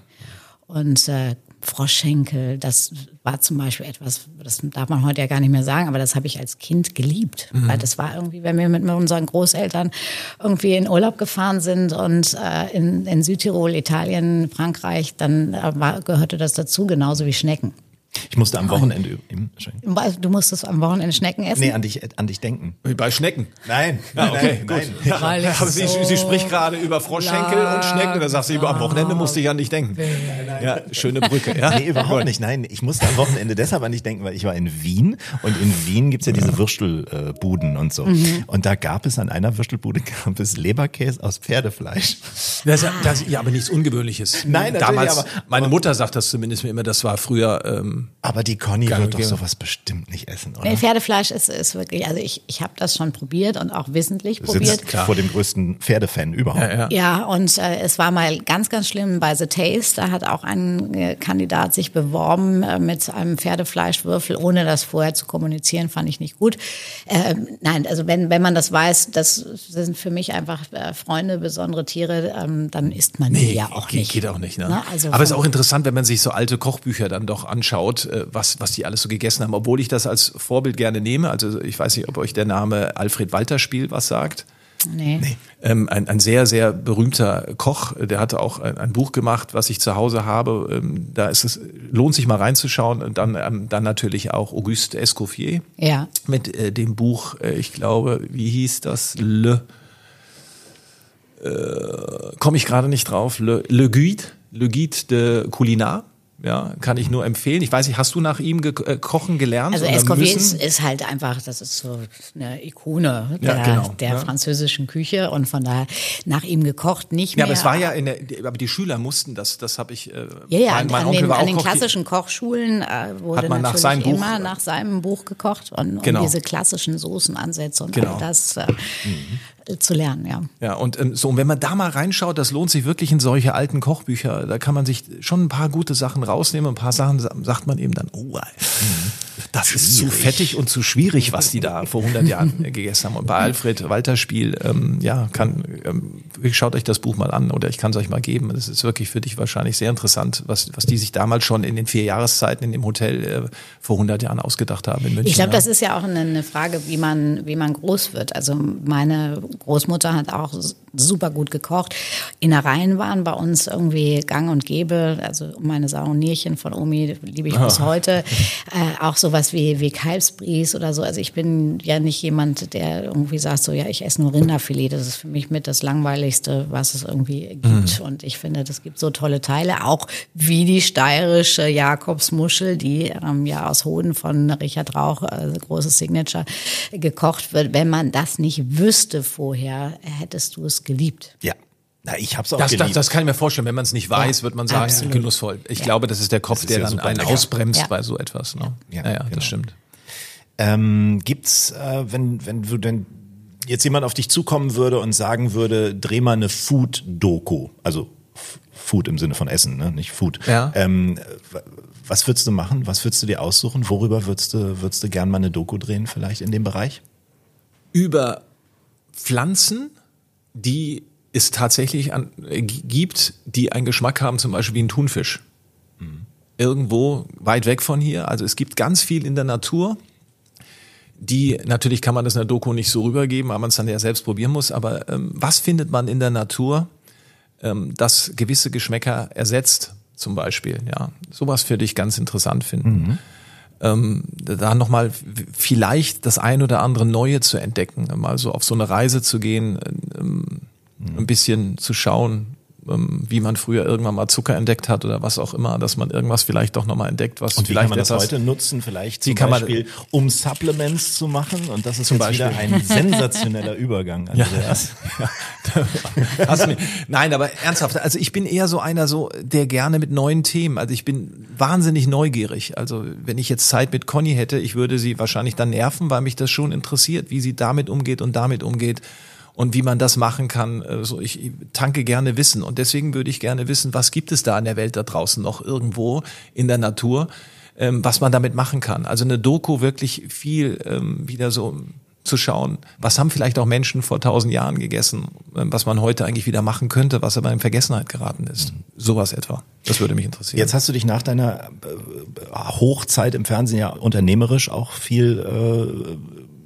Und äh, Froschschenkel, das war zum Beispiel etwas, das darf man heute ja gar nicht mehr sagen, aber das habe ich als Kind geliebt. Mhm. Weil das war irgendwie, wenn wir mit unseren Großeltern irgendwie in Urlaub gefahren sind und äh, in, in Südtirol, Italien, Frankreich, dann äh, war, gehörte das dazu, genauso wie Schnecken. Ich musste am Wochenende üben. Du musstest am Wochenende Schnecken essen? Nee, an dich, an dich denken. Bei Schnecken? Nein. Ja, okay, nein, gut. Ja, Weil aber sie, so sie spricht gerade über Froschschenkel und Schnecken. Da sagt sie, am Wochenende musste ich an dich denken. Ja, schöne Brücke. Ja? Nee, überhaupt nicht. Nein, ich musste am Wochenende deshalb an dich denken, weil ich war in Wien und in Wien gibt's ja diese Würstelbuden und so. Mhm. Und da gab es an einer Würstelbude gab es Leberkäse aus Pferdefleisch. Das, das, ja, aber nichts Ungewöhnliches. Nein, damals. Aber, meine Mutter sagt das zumindest mir immer. Das war früher. Ähm, aber die Conny wird doch sowas bestimmt nicht essen, oder? Nee, Pferdefleisch ist, ist wirklich, also ich, ich habe das schon probiert und auch wissentlich du probiert. Klar. Vor dem größten Pferdefan überhaupt. Ja, ja. ja und äh, es war mal ganz, ganz schlimm bei The Taste. Da hat auch ein äh, Kandidat sich beworben äh, mit einem Pferdefleischwürfel, ohne das vorher zu kommunizieren, fand ich nicht gut. Äh, nein, also wenn, wenn man das weiß, das sind für mich einfach äh, Freunde, besondere Tiere, ähm, dann isst man nee, die ja auch geht, nicht. Geht auch nicht, ne? Na, also aber es ist auch interessant, wenn man sich so alte Kochbücher dann doch anschaut, äh, was, was die alles so gegessen haben, obwohl ich das als Vorbild gerne nehme. Also ich weiß nicht, ob euch der Name Alfred Walterspiel was sagt. Nee. nee. Ähm, ein, ein sehr, sehr berühmter Koch, der hatte auch ein, ein Buch gemacht, was ich zu Hause habe. Ähm, da ist es, lohnt sich mal reinzuschauen. Und dann, ähm, dann natürlich auch Auguste Escoffier. Ja. Mit äh, dem Buch, äh, ich glaube, wie hieß das? Le, äh, komme ich gerade nicht drauf. Le, Le Guide, Le Guide de Culinare. Ja, kann ich nur empfehlen. Ich weiß nicht, hast du nach ihm ge- äh, kochen gelernt? Also Escoffier ist, ist halt einfach, das ist so eine Ikone der, ja, genau, der ja. französischen Küche und von daher nach ihm gekocht nicht mehr. Ja, aber es war ja in der, aber die Schüler mussten das, das habe ich. Äh, ja, ja, mein, mein an, Onkel den, war an auch den Koch, klassischen Kochschulen äh, wurde hat man nach natürlich seinem Buch, immer nach seinem Buch gekocht und, genau. und diese klassischen Soßenansätze und genau. all das äh, mhm. zu lernen, ja. Ja, und ähm, so, und wenn man da mal reinschaut, das lohnt sich wirklich in solche alten Kochbücher. Da kann man sich schon ein paar gute Sachen rausnehmen, ein paar Sachen sagt man eben dann, oh, das schwierig. Ist zu fettig und zu schwierig, was die da vor hundert Jahren gegessen haben. Und bei Alfred Walterspiel, ähm, ja, kann, ähm, schaut euch das Buch mal an oder ich kann es euch mal geben. Das ist wirklich für dich wahrscheinlich sehr interessant, was, was die sich damals schon in den vier Jahreszeiten in dem Hotel äh, vor hundert Jahren ausgedacht haben in München. Ich glaube, ja. das ist ja auch eine, eine Frage, wie man, wie man groß wird. Also meine Großmutter hat auch super gut gekocht. Innereien waren bei uns irgendwie gang und gäbe. Also meine Saronierchen von Omi liebe ich bis heute. Äh, auch sowas wie, wie Kalbsbries oder so. Also ich bin ja nicht jemand, der irgendwie sagt, so ja, ich esse nur Rinderfilet. Das ist für mich mit das Langweiligste, was es irgendwie gibt. Mhm. Und ich finde, das gibt so tolle Teile. Auch wie die steirische Jakobsmuschel, die ähm, ja aus Hoden von Richard Rauch, äh, großes Signature, gekocht wird. Wenn man das nicht wüsste vorher, hättest du es geliebt. Ja. Na, ich hab's auch das, geliebt. Das, das kann ich mir vorstellen. Wenn man es nicht weiß, ja, wird man sagen, absolut. Genussvoll. Ich ja. glaube, das ist der Kopf, ist der ja dann einen lecker. Ausbremst ja. bei so etwas. Ne? Ja, ja, ja genau. Das stimmt. Ähm, gibt's, äh, wenn, wenn du denn jetzt jemand auf dich zukommen würde und sagen würde, dreh mal eine Food-Doku, also F- Food im Sinne von Essen, ne? Nicht Food. Ja. Ähm, was würdest du machen? Was würdest du dir aussuchen? Worüber würdest du, würdest du gern mal eine Doku drehen, vielleicht in dem Bereich? Über Pflanzen, die es tatsächlich an, äh, gibt, die einen Geschmack haben, zum Beispiel wie ein Thunfisch. Mhm. Irgendwo weit weg von hier. Also es gibt ganz viel in der Natur, die, natürlich kann man das in der Doku nicht so rübergeben, weil man es dann ja selbst probieren muss, aber ähm, was findet man in der Natur, ähm, das gewisse Geschmäcker ersetzt, zum Beispiel, ja. Sowas würde ich ganz interessant finden. Mhm. Ähm, da nochmal vielleicht das ein oder andere Neue zu entdecken, mal so auf so eine Reise zu gehen, ähm, ein bisschen zu schauen, ähm, wie man früher irgendwann mal Zucker entdeckt hat oder was auch immer, dass man irgendwas vielleicht doch nochmal entdeckt, was und wie vielleicht kann man das etwas, heute nutzen, vielleicht zum kann man, Beispiel, um Supplements zu machen, und das ist zum jetzt Beispiel wieder ein sensationeller Übergang. Andreas. Ja, ja. Hast du mich, nein, aber ernsthaft, also ich bin eher so einer, so der gerne mit neuen Themen, also ich bin wahnsinnig neugierig, also wenn ich jetzt Zeit mit Conny hätte, ich würde sie wahrscheinlich dann nerven, weil mich das schon interessiert, wie sie damit umgeht und damit umgeht. Und wie man das machen kann, so ich tanke gerne Wissen und deswegen würde ich gerne wissen, was gibt es da in der Welt da draußen noch irgendwo in der Natur, was man damit machen kann. Also eine Doku wirklich viel wieder so zu schauen, was haben vielleicht auch Menschen vor tausend Jahren gegessen, was man heute eigentlich wieder machen könnte, was aber in Vergessenheit geraten ist. Sowas etwa. Das würde mich interessieren. Jetzt hast du dich nach deiner Hochzeit im Fernsehen ja unternehmerisch auch viel äh,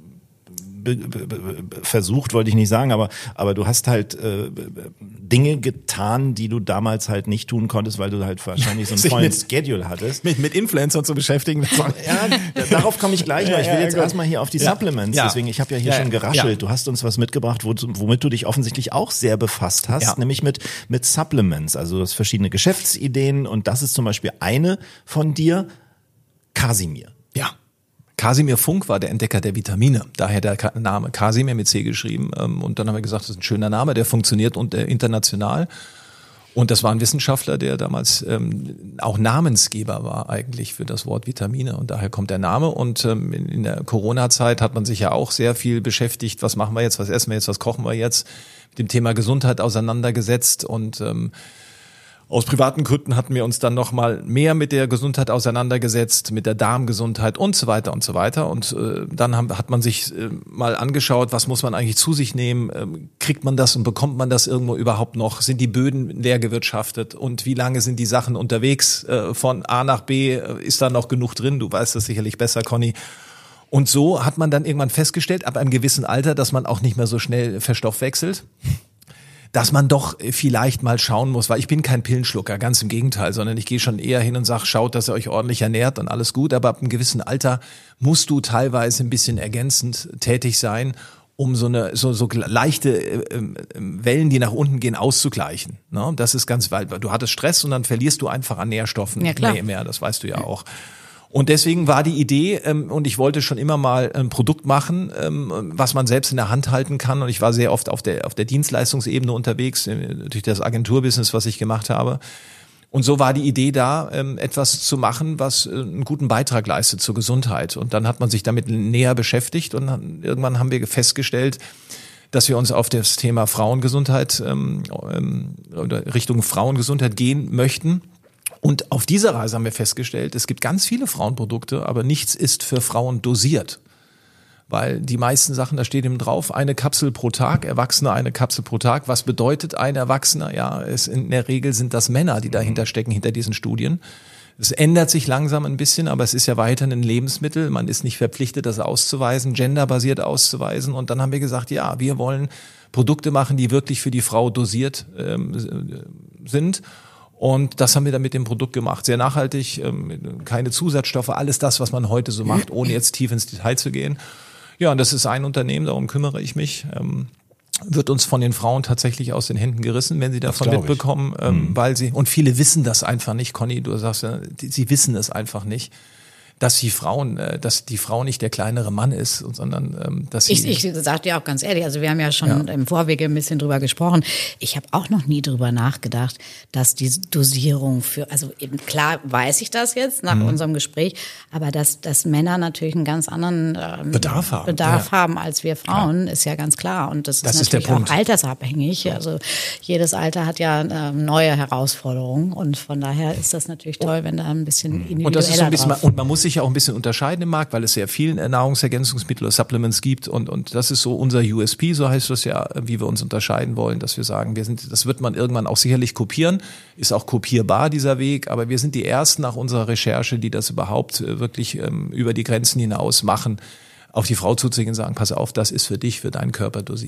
versucht, wollte ich nicht sagen, aber aber du hast halt äh, Dinge getan, die du damals halt nicht tun konntest, weil du halt wahrscheinlich so einen vollen Schedule hattest. Mich mit Influencern zu beschäftigen. Ja, darauf komme ich gleich noch. Ich will ja, ja, jetzt erstmal hier auf die ja. Supplements, ja. deswegen, ich habe ja hier ja, schon geraschelt. Ja. Du hast uns was mitgebracht, wo, womit du dich offensichtlich auch sehr befasst hast, ja. nämlich mit mit Supplements. Also du hast verschiedene Geschäftsideen und das ist zum Beispiel eine von dir, Casimir. Ja. Casimir Funk war der Entdecker der Vitamine, daher der Name Casimir mit C geschrieben. Und dann haben wir gesagt, das ist ein schöner Name, der funktioniert und international. Und das war ein Wissenschaftler, der damals ähm, auch Namensgeber war eigentlich für das Wort Vitamine. Und daher kommt der Name. Und ähm, in, in der Corona-Zeit hat man sich ja auch sehr viel beschäftigt. Was machen wir jetzt? Was essen wir jetzt? Was kochen wir jetzt? Mit dem Thema Gesundheit auseinandergesetzt. Und ähm, aus privaten Gründen hatten wir uns dann noch mal mehr mit der Gesundheit auseinandergesetzt, mit der Darmgesundheit und so weiter und so weiter. Und äh, dann haben, hat man sich äh, mal angeschaut, was muss man eigentlich zu sich nehmen? Ähm, kriegt man das und bekommt man das irgendwo überhaupt noch? Sind die Böden leer gewirtschaftet? Und wie lange sind die Sachen unterwegs? Äh, von A nach B, äh, ist da noch genug drin? Du weißt das sicherlich besser, Conny. Und so hat man dann irgendwann festgestellt, ab einem gewissen Alter, dass man auch nicht mehr so schnell verstoffwechselt, dass man doch vielleicht mal schauen muss, weil ich bin kein Pillenschlucker, ganz im Gegenteil, sondern ich gehe schon eher hin und sage, schaut, dass ihr euch ordentlich ernährt und alles gut, aber ab einem gewissen Alter musst du teilweise ein bisschen ergänzend tätig sein, um so eine so so leichte äh, Wellen, die nach unten gehen, auszugleichen. Ne? Das ist ganz, weil du hattest Stress und dann verlierst du einfach an Nährstoffen ja, klar. mehr, mehr, das weißt du ja auch. Und deswegen war die Idee, ähm, und ich wollte schon immer mal ein Produkt machen, ähm, was man selbst in der Hand halten kann. Und ich war sehr oft auf der auf der Dienstleistungsebene unterwegs, äh, durch das Agenturbusiness, was ich gemacht habe. Und so war die Idee da, ähm, etwas zu machen, was äh, einen guten Beitrag leistet zur Gesundheit. Und dann hat man sich damit näher beschäftigt und dann, irgendwann haben wir festgestellt, dass wir uns auf das Thema Frauengesundheit ähm, ähm, oder Richtung Frauengesundheit gehen möchten. Und auf dieser Reise haben wir festgestellt, es gibt ganz viele Frauenprodukte, aber nichts ist für Frauen dosiert. Weil die meisten Sachen, da steht eben drauf, eine Kapsel pro Tag, Erwachsene eine Kapsel pro Tag. Was bedeutet ein Erwachsener? Ja, es in der Regel sind das Männer, die dahinter stecken, hinter diesen Studien. Es ändert sich langsam ein bisschen, aber es ist ja weiterhin ein Lebensmittel. Man ist nicht verpflichtet, das auszuweisen, genderbasiert auszuweisen. Und dann haben wir gesagt, ja, wir wollen Produkte machen, die wirklich für die Frau dosiert ähm, sind. Und das haben wir dann mit dem Produkt gemacht. Sehr nachhaltig, ähm, keine Zusatzstoffe, alles das, was man heute so macht, ohne jetzt tief ins Detail zu gehen. Ja, und das ist ein Unternehmen, darum kümmere ich mich. Ähm, wird uns von den Frauen tatsächlich aus den Händen gerissen, wenn sie davon mitbekommen, ähm, mhm. weil sie, und viele wissen das einfach nicht, Conny, du sagst ja, die, sie wissen es einfach nicht, dass die Frauen, äh, dass die Frau nicht der kleinere Mann ist, sondern ähm, dass sie... Ich, ich sag dir auch ganz ehrlich, also wir haben ja schon ja. im Vorwege ein bisschen drüber gesprochen. Ich habe auch noch nie drüber nachgedacht, dass die Dosierung für, also eben klar weiß ich das jetzt nach mhm. unserem Gespräch, aber dass, dass Männer natürlich einen ganz anderen ähm, Bedarf haben, Bedarf ja. haben als wir Frauen, klar. Ist ja ganz klar. Und das, das ist natürlich ist auch altersabhängig. So. Also jedes Alter hat ja äh, neue Herausforderungen und von daher ist das natürlich toll, wenn da ein bisschen individueller und das ist so ein bisschen drauf. Und man muss sich ja auch ein bisschen unterscheiden im Markt, weil es sehr viele Nahrungsergänzungsmittel oder Supplements gibt und und das ist so unser U S P, so heißt das ja, wie wir uns unterscheiden wollen, dass wir sagen, wir sind, das wird man irgendwann auch sicherlich kopieren, ist auch kopierbar dieser Weg, aber wir sind die Ersten nach unserer Recherche, die das überhaupt wirklich ähm, über die Grenzen hinaus machen, auf die Frau zuzugehen und sagen, pass auf, das ist für dich, für deinen Körper dosiert.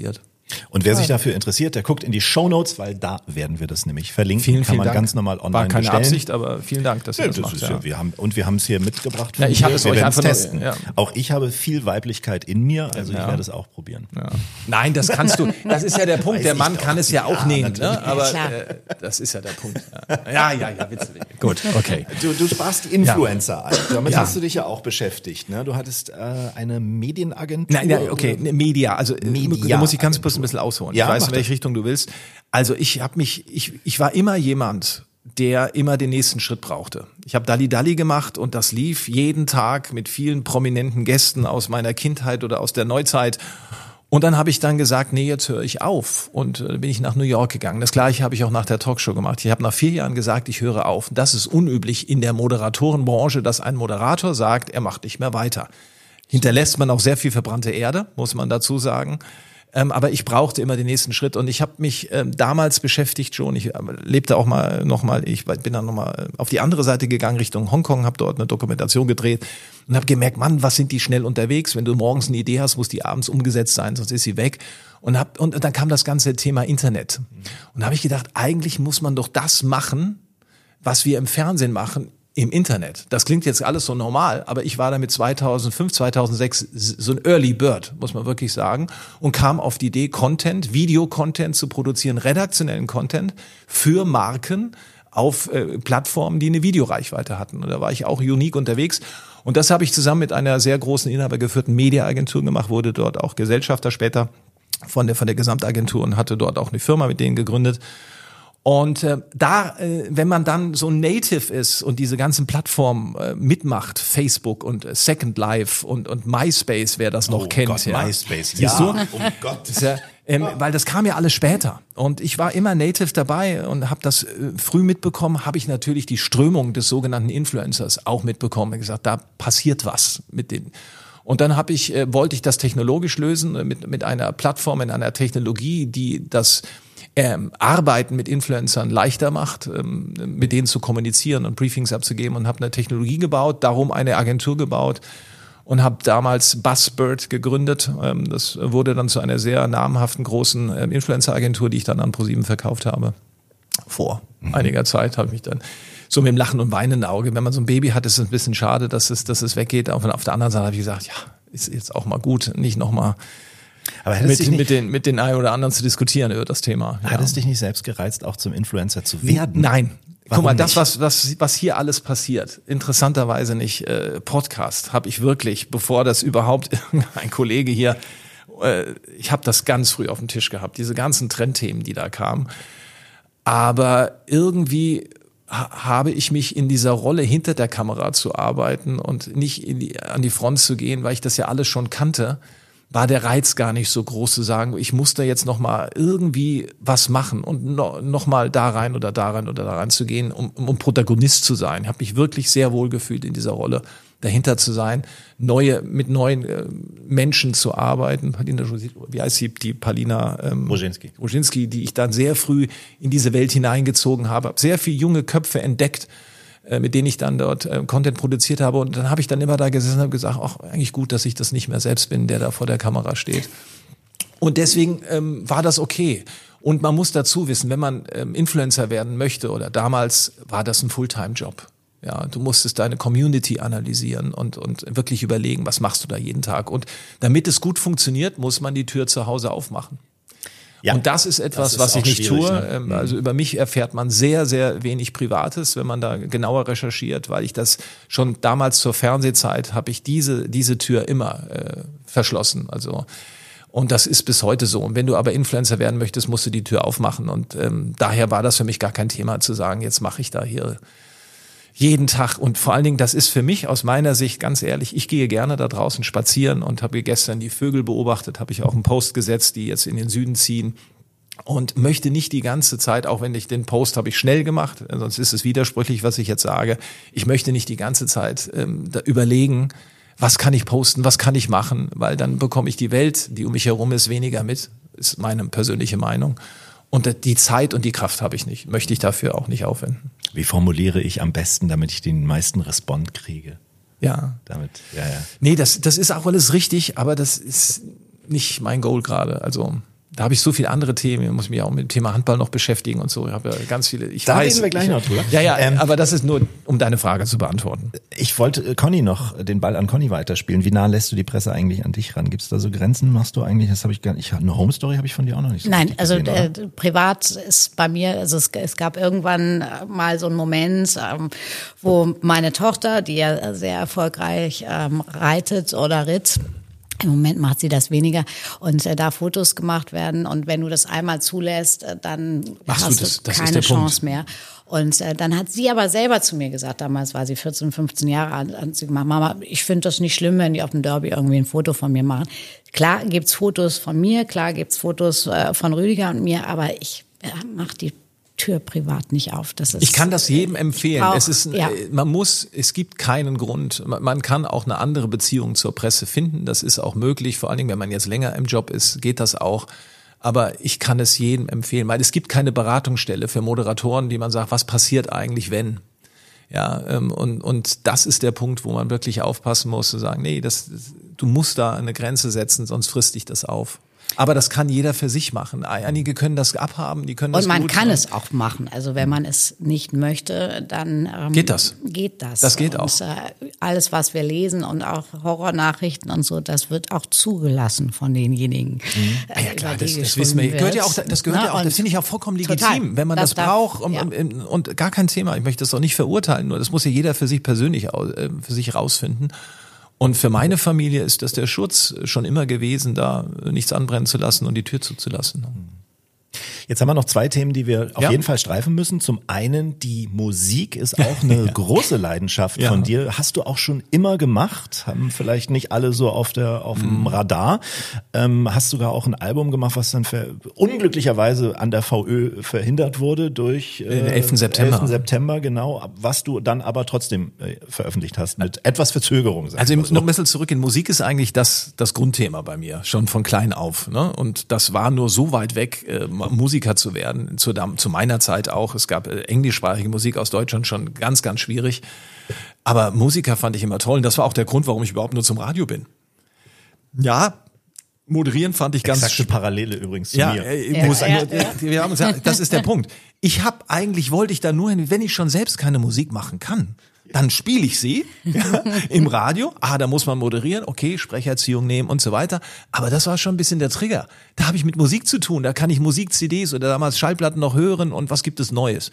Und wer sich dafür interessiert, der guckt in die Shownotes, weil da werden wir das nämlich verlinken. Vielen, Kann vielen man Dank. ganz normal online War keine bestellen. Absicht, aber vielen Dank, dass ihr Ja, das, das macht. ist Ja. ja, wir haben, und wir haben es hier mitgebracht. Ja, ich von habe dir. es wir euch werden einfach testen. nur- ja. Auch ich habe viel Weiblichkeit in mir, also Ja. ich werde es auch probieren. Ja. Nein, das kannst du. Das ist ja der Punkt. Weiß Der ich Mann doch. kann es ja auch Ja, nehmen, natürlich. ne? Aber klar. äh, das ist ja der Punkt. Ja, ja, ja, witzig. Gut, okay. Du, du sprachst die Influencer an. Damit Ja. hast du dich ja auch beschäftigt. Ne? Du hattest äh, eine Medienagentur. Nein, ja, okay, oder? ne, Media. Also Media da muss ich ganz Agentur. kurz ein bisschen ausholen. Ja, ich weiß, mach in welche das. Richtung du willst. Also ich habe mich, ich, ich war immer jemand, der immer den nächsten Schritt brauchte. Ich habe Dalli Dalli gemacht und das lief jeden Tag mit vielen prominenten Gästen aus meiner Kindheit oder aus der Neuzeit. Und dann habe ich dann gesagt, nee, jetzt höre ich auf. Und äh, bin ich nach New York gegangen. Das Gleiche habe ich auch nach der Talkshow gemacht. Ich habe nach vier Jahren gesagt, ich höre auf. Das ist unüblich in der Moderatorenbranche, dass ein Moderator sagt, er macht nicht mehr weiter. Hinterlässt man auch sehr viel verbrannte Erde, muss man dazu sagen. Ähm, aber ich brauchte immer den nächsten Schritt und ich habe mich ähm, damals beschäftigt schon, ich äh, lebte auch mal nochmal, ich bin dann nochmal auf die andere Seite gegangen, Richtung Hongkong, habe dort eine Dokumentation gedreht und habe gemerkt, Mann, was sind die schnell unterwegs, wenn du morgens eine Idee hast, muss die abends umgesetzt sein, sonst ist sie weg. Und, hab, und, und dann kam das ganze Thema Internet und da habe ich gedacht, eigentlich muss man doch das machen, was wir im Fernsehen machen, im Internet. Das klingt jetzt alles so normal, aber ich war damit zweitausendfünf, zweitausendsechs so ein Early Bird, muss man wirklich sagen, und kam auf die Idee, Content, Video-Content zu produzieren, redaktionellen Content für Marken auf äh, Plattformen, die eine Videoreichweite hatten. Und da war ich auch unique unterwegs. Und das habe ich zusammen mit einer sehr großen inhabergeführten Media-Agentur gemacht, wurde dort auch Gesellschafter später von der, von der Gesamtagentur und hatte dort auch eine Firma mit denen gegründet. Und äh, da, äh, wenn man dann so native ist und diese ganzen Plattformen äh, mitmacht, Facebook und äh, Second Life und und MySpace, wer das noch Oh kennt, Gott, ja. MySpace, Siehst ja, du? um Gottes Ist ja, ähm, weil das kam ja alles später und ich war immer native dabei und habe das äh, früh mitbekommen, habe ich natürlich die Strömung des sogenannten Influencers auch mitbekommen und gesagt, da passiert was mit den. Und dann habe ich äh, wollte ich das technologisch lösen äh, mit mit einer Plattform, in einer Technologie, die das Ähm, Arbeiten mit Influencern leichter macht, ähm, mit denen zu kommunizieren und Briefings abzugeben und habe eine Technologie gebaut, darum eine Agentur gebaut und habe damals Buzzbird gegründet. Ähm, das wurde dann zu einer sehr namhaften großen ähm, Influencer-Agentur, die ich dann an ProSieben verkauft habe. Vor mhm. einiger Zeit habe ich mich dann so mit dem Lachen und weinenden Auge, wenn man so ein Baby hat, ist es ein bisschen schade, dass es, dass es weggeht. Auf, auf der anderen Seite habe ich gesagt, ja, ist jetzt auch mal gut, nicht nochmal Aber mit, hättest dich nicht, mit den mit den einen oder anderen zu diskutieren über das Thema. hat es dich nicht selbst gereizt, auch zum Influencer zu werden? Nein. Warum Guck mal, das, nicht? was, was, was hier alles passiert, interessanterweise nicht, äh, Podcast habe ich wirklich, bevor das überhaupt ein Kollege hier, äh, ich habe das ganz früh auf dem Tisch gehabt, diese ganzen Trendthemen, die da kamen. Aber irgendwie ha- habe ich mich in dieser Rolle hinter der Kamera zu arbeiten und nicht in die, an die Front zu gehen, weil ich das ja alles schon kannte, war der Reiz gar nicht so groß zu sagen, ich muss da jetzt noch mal irgendwie was machen und no, noch mal da rein oder da rein oder da rein zu gehen, um, um Protagonist zu sein. Ich habe mich wirklich sehr wohl gefühlt in dieser Rolle, dahinter zu sein, neue mit neuen äh, Menschen zu arbeiten. Palina, wie heißt sie, die Palina ähm, Roginski. Roginski, die ich dann sehr früh in diese Welt hineingezogen habe, habe sehr viele junge Köpfe entdeckt, mit denen ich dann dort äh, Content produziert habe. Und dann habe ich dann immer da gesessen und habe gesagt, ach, eigentlich gut, dass ich das nicht mehr selbst bin, der da vor der Kamera steht. Und deswegen ähm, war das okay. Und man muss dazu wissen, wenn man ähm, Influencer werden möchte, oder damals war das ein Fulltime-Job. Ja, du musstest deine Community analysieren und, und wirklich überlegen, was machst du da jeden Tag. Und damit es gut funktioniert, muss man die Tür zu Hause aufmachen. Ja, und das ist etwas, das ist was ich auch nicht schwierig, tue. ne? Ähm, Also über mich erfährt man sehr, sehr wenig Privates, wenn man da genauer recherchiert, weil ich das schon damals zur Fernsehzeit habe ich diese diese Tür immer äh, verschlossen. Also und das ist bis heute so. Und wenn du aber Influencer werden möchtest, musst du die Tür aufmachen. Und ähm, daher war das für mich gar kein Thema zu sagen, jetzt mache ich da hier jeden Tag. Und vor allen Dingen, das ist für mich aus meiner Sicht, ganz ehrlich, ich gehe gerne da draußen spazieren und habe gestern die Vögel beobachtet, habe ich auch einen Post gesetzt, die jetzt in den Süden ziehen und möchte nicht die ganze Zeit, auch wenn ich den Post habe ich schnell gemacht, sonst ist es widersprüchlich, was ich jetzt sage, ich möchte nicht die ganze Zeit ähm, da überlegen, was kann ich posten, was kann ich machen, weil dann bekomme ich die Welt, die um mich herum ist, weniger mit, ist meine persönliche Meinung. Und die Zeit und die Kraft habe ich nicht, möchte ich dafür auch nicht aufwenden. Wie formuliere ich am besten, damit ich den meisten Respond kriege? Ja. Damit, ja, ja. Nee, das, das ist auch alles richtig, aber das ist nicht mein Goal gerade. Also da habe ich so viele andere Themen. Ich muss mich auch mit dem Thema Handball noch beschäftigen und so. Ich habe ja ganz viele. Ich da weiß, reden wir gleich ich, noch drüber. Ja, ja, ähm, aber das ist nur, um deine Frage zu beantworten. Ich wollte Conny noch den Ball an Conny weiterspielen. Wie nah lässt du die Presse eigentlich an dich ran? Gibt es da so Grenzen? Machst du eigentlich? Das habe ich gar nicht. Eine Home Story habe ich von dir auch noch nicht. So Nein, also gesehen, äh, privat ist bei mir. Also es, es gab irgendwann mal so einen Moment, ähm, wo meine Tochter, die ja sehr erfolgreich ähm, reitet oder ritt. Im Moment macht sie das weniger und äh, da Fotos gemacht werden und wenn du das einmal zulässt, äh, dann Machst hast du, das, du das keine Chance Punkt. mehr. Und äh, dann hat sie aber selber zu mir gesagt, damals war sie vierzehn, fünfzehn Jahre alt, hat sie gemacht, Mama, ich finde das nicht schlimm, wenn die auf dem Derby irgendwie ein Foto von mir machen. Klar gibt's Fotos von mir, klar gibt's Fotos äh, von Rüdiger und mir, aber ich äh, mache die Tür privat nicht auf. Das ist, ich kann das jedem empfehlen. Auch, es ist, ja. man muss, es gibt keinen Grund. Man kann auch eine andere Beziehung zur Presse finden. Das ist auch möglich. Vor allen Dingen, wenn man jetzt länger im Job ist, geht das auch. Aber ich kann es jedem empfehlen, weil es gibt keine Beratungsstelle für Moderatoren, die man sagt, was passiert eigentlich, wenn? Ja, und, und das ist der Punkt, wo man wirklich aufpassen muss, zu sagen, nee, das, du musst da eine Grenze setzen, sonst frisst dich das auf. Aber das kann jeder für sich machen. Einige können das abhaben, die können das Und man gut. kann es auch machen. Also wenn man es nicht möchte, dann ähm, geht das. Geht das. Das geht und, auch. Äh, alles, was wir lesen und auch Horrornachrichten und so, das wird auch zugelassen von denjenigen. Mhm. Äh, ja klar, das, das wissen wir. Gehört ja auch, das gehört Na, ja auch, das finde ich auch vollkommen legitim, total. Wenn man das, das braucht darf, und, ja. und, und gar kein Thema. Ich möchte das auch nicht verurteilen, nur das muss ja jeder für sich persönlich für sich rausfinden. Und für meine Familie ist das der Schutz schon immer gewesen, da nichts anbrennen zu lassen und die Tür zuzulassen. Jetzt haben wir noch zwei Themen, die wir auf ja. jeden Fall streifen müssen. Zum einen, die Musik ist auch eine ja. große Leidenschaft ja. von dir. Hast du auch schon immer gemacht? Haben vielleicht nicht alle so auf der auf dem Radar. Ähm, hast sogar auch ein Album gemacht, was dann für, unglücklicherweise an der V Ö verhindert wurde durch äh, den elften September. elften September, genau. Was du dann aber trotzdem äh, veröffentlicht hast, mit etwas Verzögerung. Also so. noch ein bisschen zurück in Musik ist eigentlich das das Grundthema bei mir, schon von klein auf. Ne? Und das war nur so weit weg, äh, Musiker zu werden, zu, zu meiner Zeit auch. Es gab äh, englischsprachige Musik aus Deutschland schon ganz, ganz schwierig. Aber Musiker fand ich immer toll. Und das war auch der Grund, warum ich überhaupt nur zum Radio bin. Ja, moderieren fand ich ganz... Exakte Parallele übrigens zu ja, mir. Äh, ja, muss, ja, ja, ja. Wir haben gesagt, das ist der Punkt. Ich habe eigentlich, wollte ich da nur hin, wenn ich schon selbst keine Musik machen kann, dann spiele ich sie ja, im Radio. Ah, da muss man moderieren, okay, Sprecherziehung nehmen und so weiter. Aber das war schon ein bisschen der Trigger. Da habe ich mit Musik zu tun. Da kann ich Musik-C Ds oder damals Schallplatten noch hören und was gibt es Neues.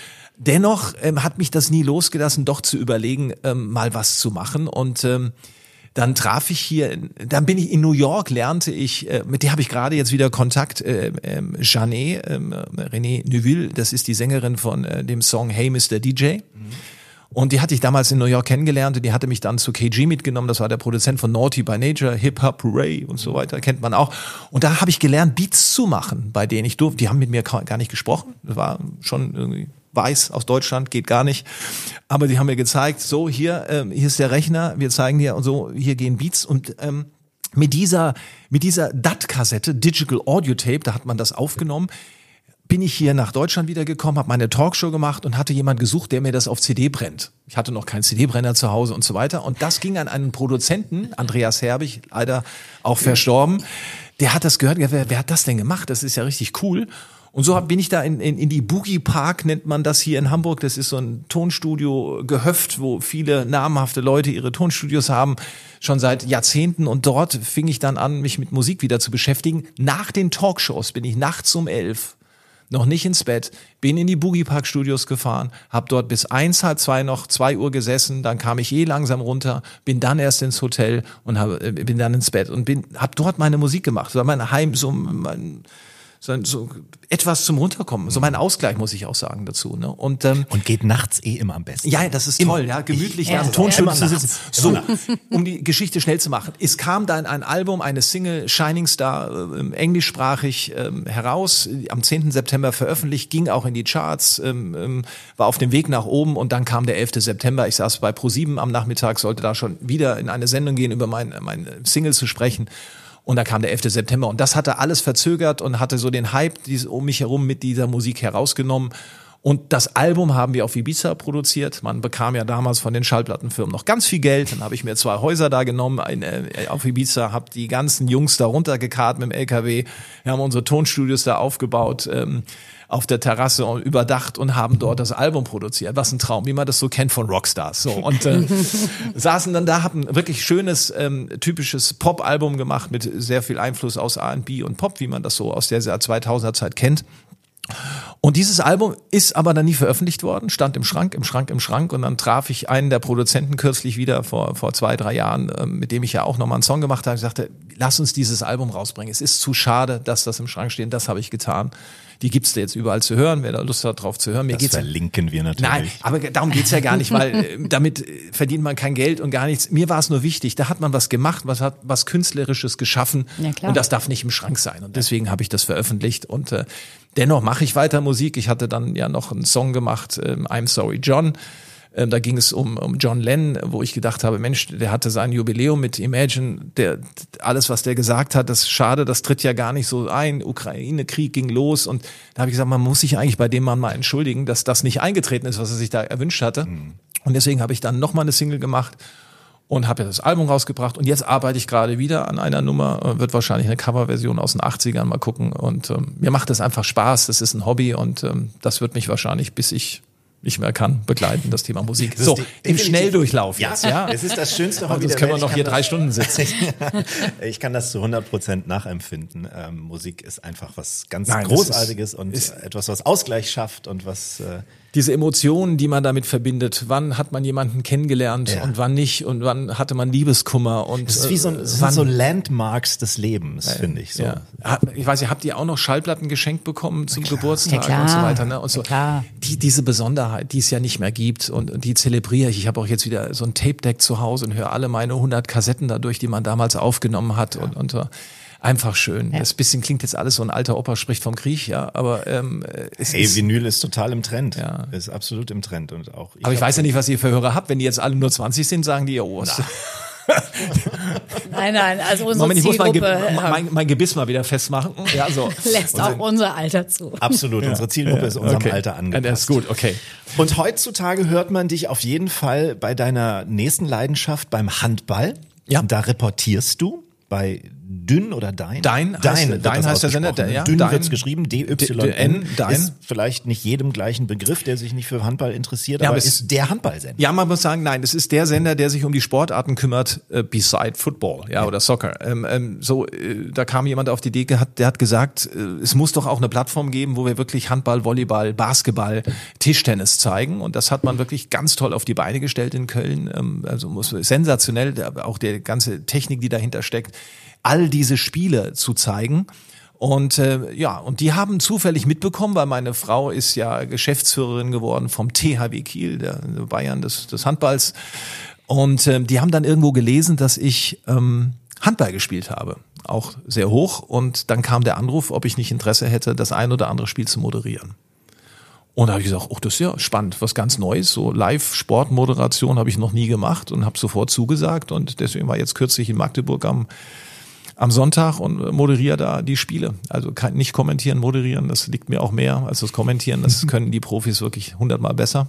Dennoch ähm, hat mich das nie losgelassen, doch zu überlegen, ähm, mal was zu machen. Und ähm, dann traf ich hier, dann bin ich in New York, lernte ich, äh, mit der habe ich gerade jetzt wieder Kontakt, äh, äh, Janet, äh, René Neuville, das ist die Sängerin von äh, dem Song Hey Mister D J. Mhm. Und die hatte ich damals in New York kennengelernt und die hatte mich dann zu K G mitgenommen. Das war der Produzent von Naughty by Nature, Hip Hop Hooray und so weiter, kennt man auch. Und da habe ich gelernt, Beats zu machen, bei denen ich durfte. Die haben mit mir gar nicht gesprochen. Das war schon irgendwie weiß aus Deutschland, geht gar nicht. Aber die haben mir gezeigt, so hier, ähm, hier ist der Rechner, wir zeigen dir und so, hier gehen Beats und ähm, mit dieser mit dieser D A T-Kassette, Digital Audio Tape, da hat man das aufgenommen. Bin ich hier nach Deutschland wiedergekommen, habe meine Talkshow gemacht und hatte jemand gesucht, der mir das auf C D brennt. Ich hatte noch keinen C D-Brenner zu Hause und so weiter. Und das ging an einen Produzenten, Andreas Herbig, leider auch verstorben. Der hat das gehört, wer, wer hat das denn gemacht? Das ist ja richtig cool. Und so bin ich da in, in, in die Boogie Park, nennt man das hier in Hamburg. Das ist so ein Tonstudio-Gehöft, wo viele namhafte Leute ihre Tonstudios haben, schon seit Jahrzehnten. Und dort fing ich dann an, mich mit Musik wieder zu beschäftigen. Nach den Talkshows bin ich nachts um elf noch nicht ins Bett, bin in die Boogie Park Studios gefahren, habe dort bis eins, halb zwei noch zwei Uhr gesessen, dann kam ich eh langsam runter, bin dann erst ins Hotel und hab, bin dann ins Bett und bin, habe dort meine Musik gemacht, so mein Heim, so mein, so, so etwas zum Runterkommen, so mein Ausgleich, muss ich auch sagen dazu. Ne? Und, ähm, und geht nachts eh immer am besten. Ja, das ist immer. toll, ja, gemütlich ja, am Tonstudio ja, zu sitzen. So, nachts. um die Geschichte schnell zu machen. Es kam dann ein Album, eine Single, Shining Star, äh, englischsprachig äh, heraus, am zehnten September veröffentlicht, ging auch in die Charts, ähm, ähm, war auf dem Weg nach oben und dann kam der elfte September. Ich saß bei ProSieben am Nachmittag, sollte da schon wieder in eine Sendung gehen, über mein, mein Single zu sprechen. Und da kam der elfte September und das hatte alles verzögert und hatte so den Hype um mich herum mit dieser Musik herausgenommen. Und das Album haben wir auf Ibiza produziert. Man bekam ja damals von den Schallplattenfirmen noch ganz viel Geld. Dann habe ich mir zwei Häuser da genommen in, äh, auf Ibiza, habe die ganzen Jungs da runtergekarrt mit dem L K W. Wir haben unsere Tonstudios da aufgebaut, ähm, auf der Terrasse und überdacht und haben dort das Album produziert. Was ein Traum, wie man das so kennt von Rockstars. So und äh, saßen dann da, haben ein wirklich schönes, ähm, typisches Pop-Album gemacht mit sehr viel Einfluss aus R and B und Pop, wie man das so aus der zweitausender Zeit kennt. Und dieses Album ist aber dann nie veröffentlicht worden, stand im Schrank, im Schrank, im Schrank und dann traf ich einen der Produzenten kürzlich wieder vor vor zwei, drei Jahren, mit dem ich ja auch nochmal einen Song gemacht habe. Ich sagte, lass uns dieses Album rausbringen. Es ist zu schade, dass das im Schrank steht. Das habe ich getan. Die gibt's da jetzt überall zu hören, wer da Lust hat, drauf zu hören. Mir das geht's verlinken wir natürlich. Nein, aber darum geht's ja gar nicht, weil damit verdient man kein Geld und gar nichts. Mir war es nur wichtig, da hat man was gemacht, was hat was Künstlerisches geschaffen Ja, klar. und das darf nicht im Schrank sein. Und deswegen habe ich das veröffentlicht und äh, dennoch mache ich weiter Musik. Ich hatte dann ja noch einen Song gemacht, ähm, I'm Sorry John. Ähm, da ging es um, um John Lennon, wo ich gedacht habe, Mensch, der hatte sein Jubiläum mit Imagine, der alles, was der gesagt hat, das ist schade, das tritt ja gar nicht so ein. Ukraine-Krieg ging los und da habe ich gesagt, man muss sich eigentlich bei dem Mann mal entschuldigen, dass das nicht eingetreten ist, was er sich da erwünscht hatte. Mhm. Und deswegen habe ich dann nochmal eine Single gemacht und habe ja das Album rausgebracht und jetzt arbeite ich gerade wieder an einer Nummer, wird wahrscheinlich eine Coverversion aus den achtzigern, mal gucken und ähm, mir macht das einfach Spaß, das ist ein Hobby und ähm, das wird mich wahrscheinlich, bis ich nicht mehr kann, begleiten, das Thema Musik. Das so, die, im Schnelldurchlauf ja, jetzt, ja. Es ist das schönste Hobby. Sonst können wir noch hier drei Stunden sitzen. Ich kann das zu hundert Prozent nachempfinden. Ähm, Musik ist einfach was ganz Nein, Großartiges ist, und ist, etwas, was Ausgleich schafft und was... Äh, diese Emotionen, die man damit verbindet, wann hat man jemanden kennengelernt ja. und wann nicht und wann hatte man Liebeskummer und es ist wie so, ein, es wann, sind so Landmarks des Lebens, äh, finde ich. So. Ja. Ich weiß, ihr habt ihr auch noch Schallplatten geschenkt bekommen zum Geburtstag ja, klar. und so weiter, ne? Und so. Ja, klar. Die, diese Besonderheit, die es ja nicht mehr gibt und die zelebriere ich. Ich habe auch jetzt wieder so ein Tape-Deck zu Hause und höre alle meine hundert Kassetten dadurch, die man damals aufgenommen hat ja. und, und einfach schön. Ja. Das bisschen klingt jetzt alles so ein alter Opa spricht vom Krieg, ja, aber ähm, es hey, ist, Vinyl ist total im Trend. Ja. Ist absolut im Trend und auch. Ich aber ich weiß ja nicht, was ihr für Hörer habt. Wenn die jetzt alle nur zwanzig sind, sagen die ja, oh, Nein, nein, also unsere Moment, ich muss mein, Zielgruppe Ge mein, mein Gebiss mal wieder festmachen. Ja, so. lässt auch unser Alter zu. Absolut, ja. Unsere Zielgruppe ja. ist unserem okay. Alter angepasst. Ja, das ist gut, okay. Und heutzutage hört man dich auf jeden Fall bei deiner nächsten Leidenschaft beim Handball. Ja. Da reportierst du bei Dünn oder Dein? Dein, Dein, heißt, Dein heißt der Sender. Der, ja, Dünn Dein. wird's geschrieben, D Y N. Dein. Ist vielleicht nicht jedem gleichen Begriff, der sich nicht für Handball interessiert, ja, aber aber es ist der Handballsender. Ja, man muss sagen, nein, es ist der Sender, der sich um die Sportarten kümmert, äh, beside Football, ja, ja. oder Soccer. Ähm, ähm, so, äh, da kam jemand auf die Idee, hat, der hat gesagt, äh, es muss doch auch eine Plattform geben, wo wir wirklich Handball, Volleyball, Basketball, Tischtennis zeigen. Und das hat man wirklich ganz toll auf die Beine gestellt in Köln. Ähm, also muss sensationell, auch die ganze Technik, die dahinter steckt, all diese Spiele zu zeigen. Und äh, ja, und die haben zufällig mitbekommen, weil meine Frau ist ja Geschäftsführerin geworden vom T H W Kiel, der Bayern des, des Handballs. Und äh, die haben dann irgendwo gelesen, dass ich ähm, Handball gespielt habe, auch sehr hoch. Und dann kam der Anruf, ob ich nicht Interesse hätte, das ein oder andere Spiel zu moderieren. Und da habe ich gesagt, oh, das ist ja spannend, was ganz Neues. So Live-Sportmoderation habe ich noch nie gemacht und habe sofort zugesagt. Und deswegen war jetzt kürzlich in Magdeburg am am Sonntag und moderiere da die Spiele. Also kann nicht kommentieren, moderieren, das liegt mir auch mehr als das Kommentieren. Das können die Profis wirklich hundertmal besser.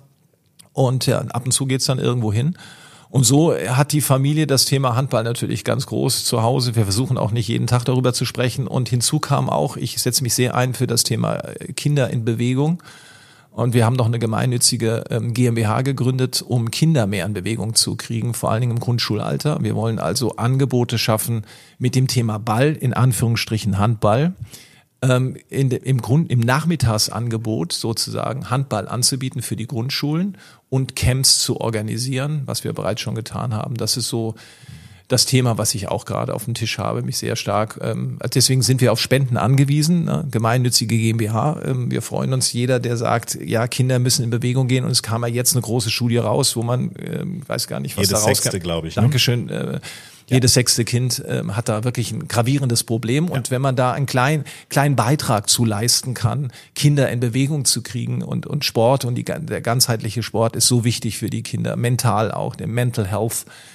Und ja, ab und zu geht's dann irgendwo hin. Und so hat die Familie das Thema Handball natürlich ganz groß zu Hause. Wir versuchen auch nicht jeden Tag darüber zu sprechen. Und hinzu kam auch, ich setze mich sehr ein für das Thema Kinder in Bewegung. Und wir haben noch eine gemeinnützige ähm, G m b H gegründet, um Kinder mehr in Bewegung zu kriegen, vor allen Dingen im Grundschulalter. Wir wollen also Angebote schaffen mit dem Thema Ball, in Anführungsstrichen Handball, ähm, in de, im Grund, im Nachmittagsangebot sozusagen Handball anzubieten für die Grundschulen und Camps zu organisieren, was wir bereits schon getan haben. Das ist so das Thema, was ich auch gerade auf dem Tisch habe, mich sehr stark. Ähm, deswegen sind wir auf Spenden angewiesen, ne? Gemeinnützige G m b H. Ähm, wir freuen uns jeder, der sagt, ja, Kinder müssen in Bewegung gehen. Und es kam ja jetzt eine große Studie raus, wo man, ähm, weiß gar nicht, was Jedes da rauskam. Sechste, glaube ich. Ne? Dankeschön. Äh, Jedes sechste Kind ähm, hat da wirklich ein gravierendes Problem. Und ja. wenn man da einen kleinen, kleinen Beitrag zu leisten kann, Kinder in Bewegung zu kriegen und, und Sport und die, der ganzheitliche Sport ist so wichtig für die Kinder, mental auch, der Mental Health.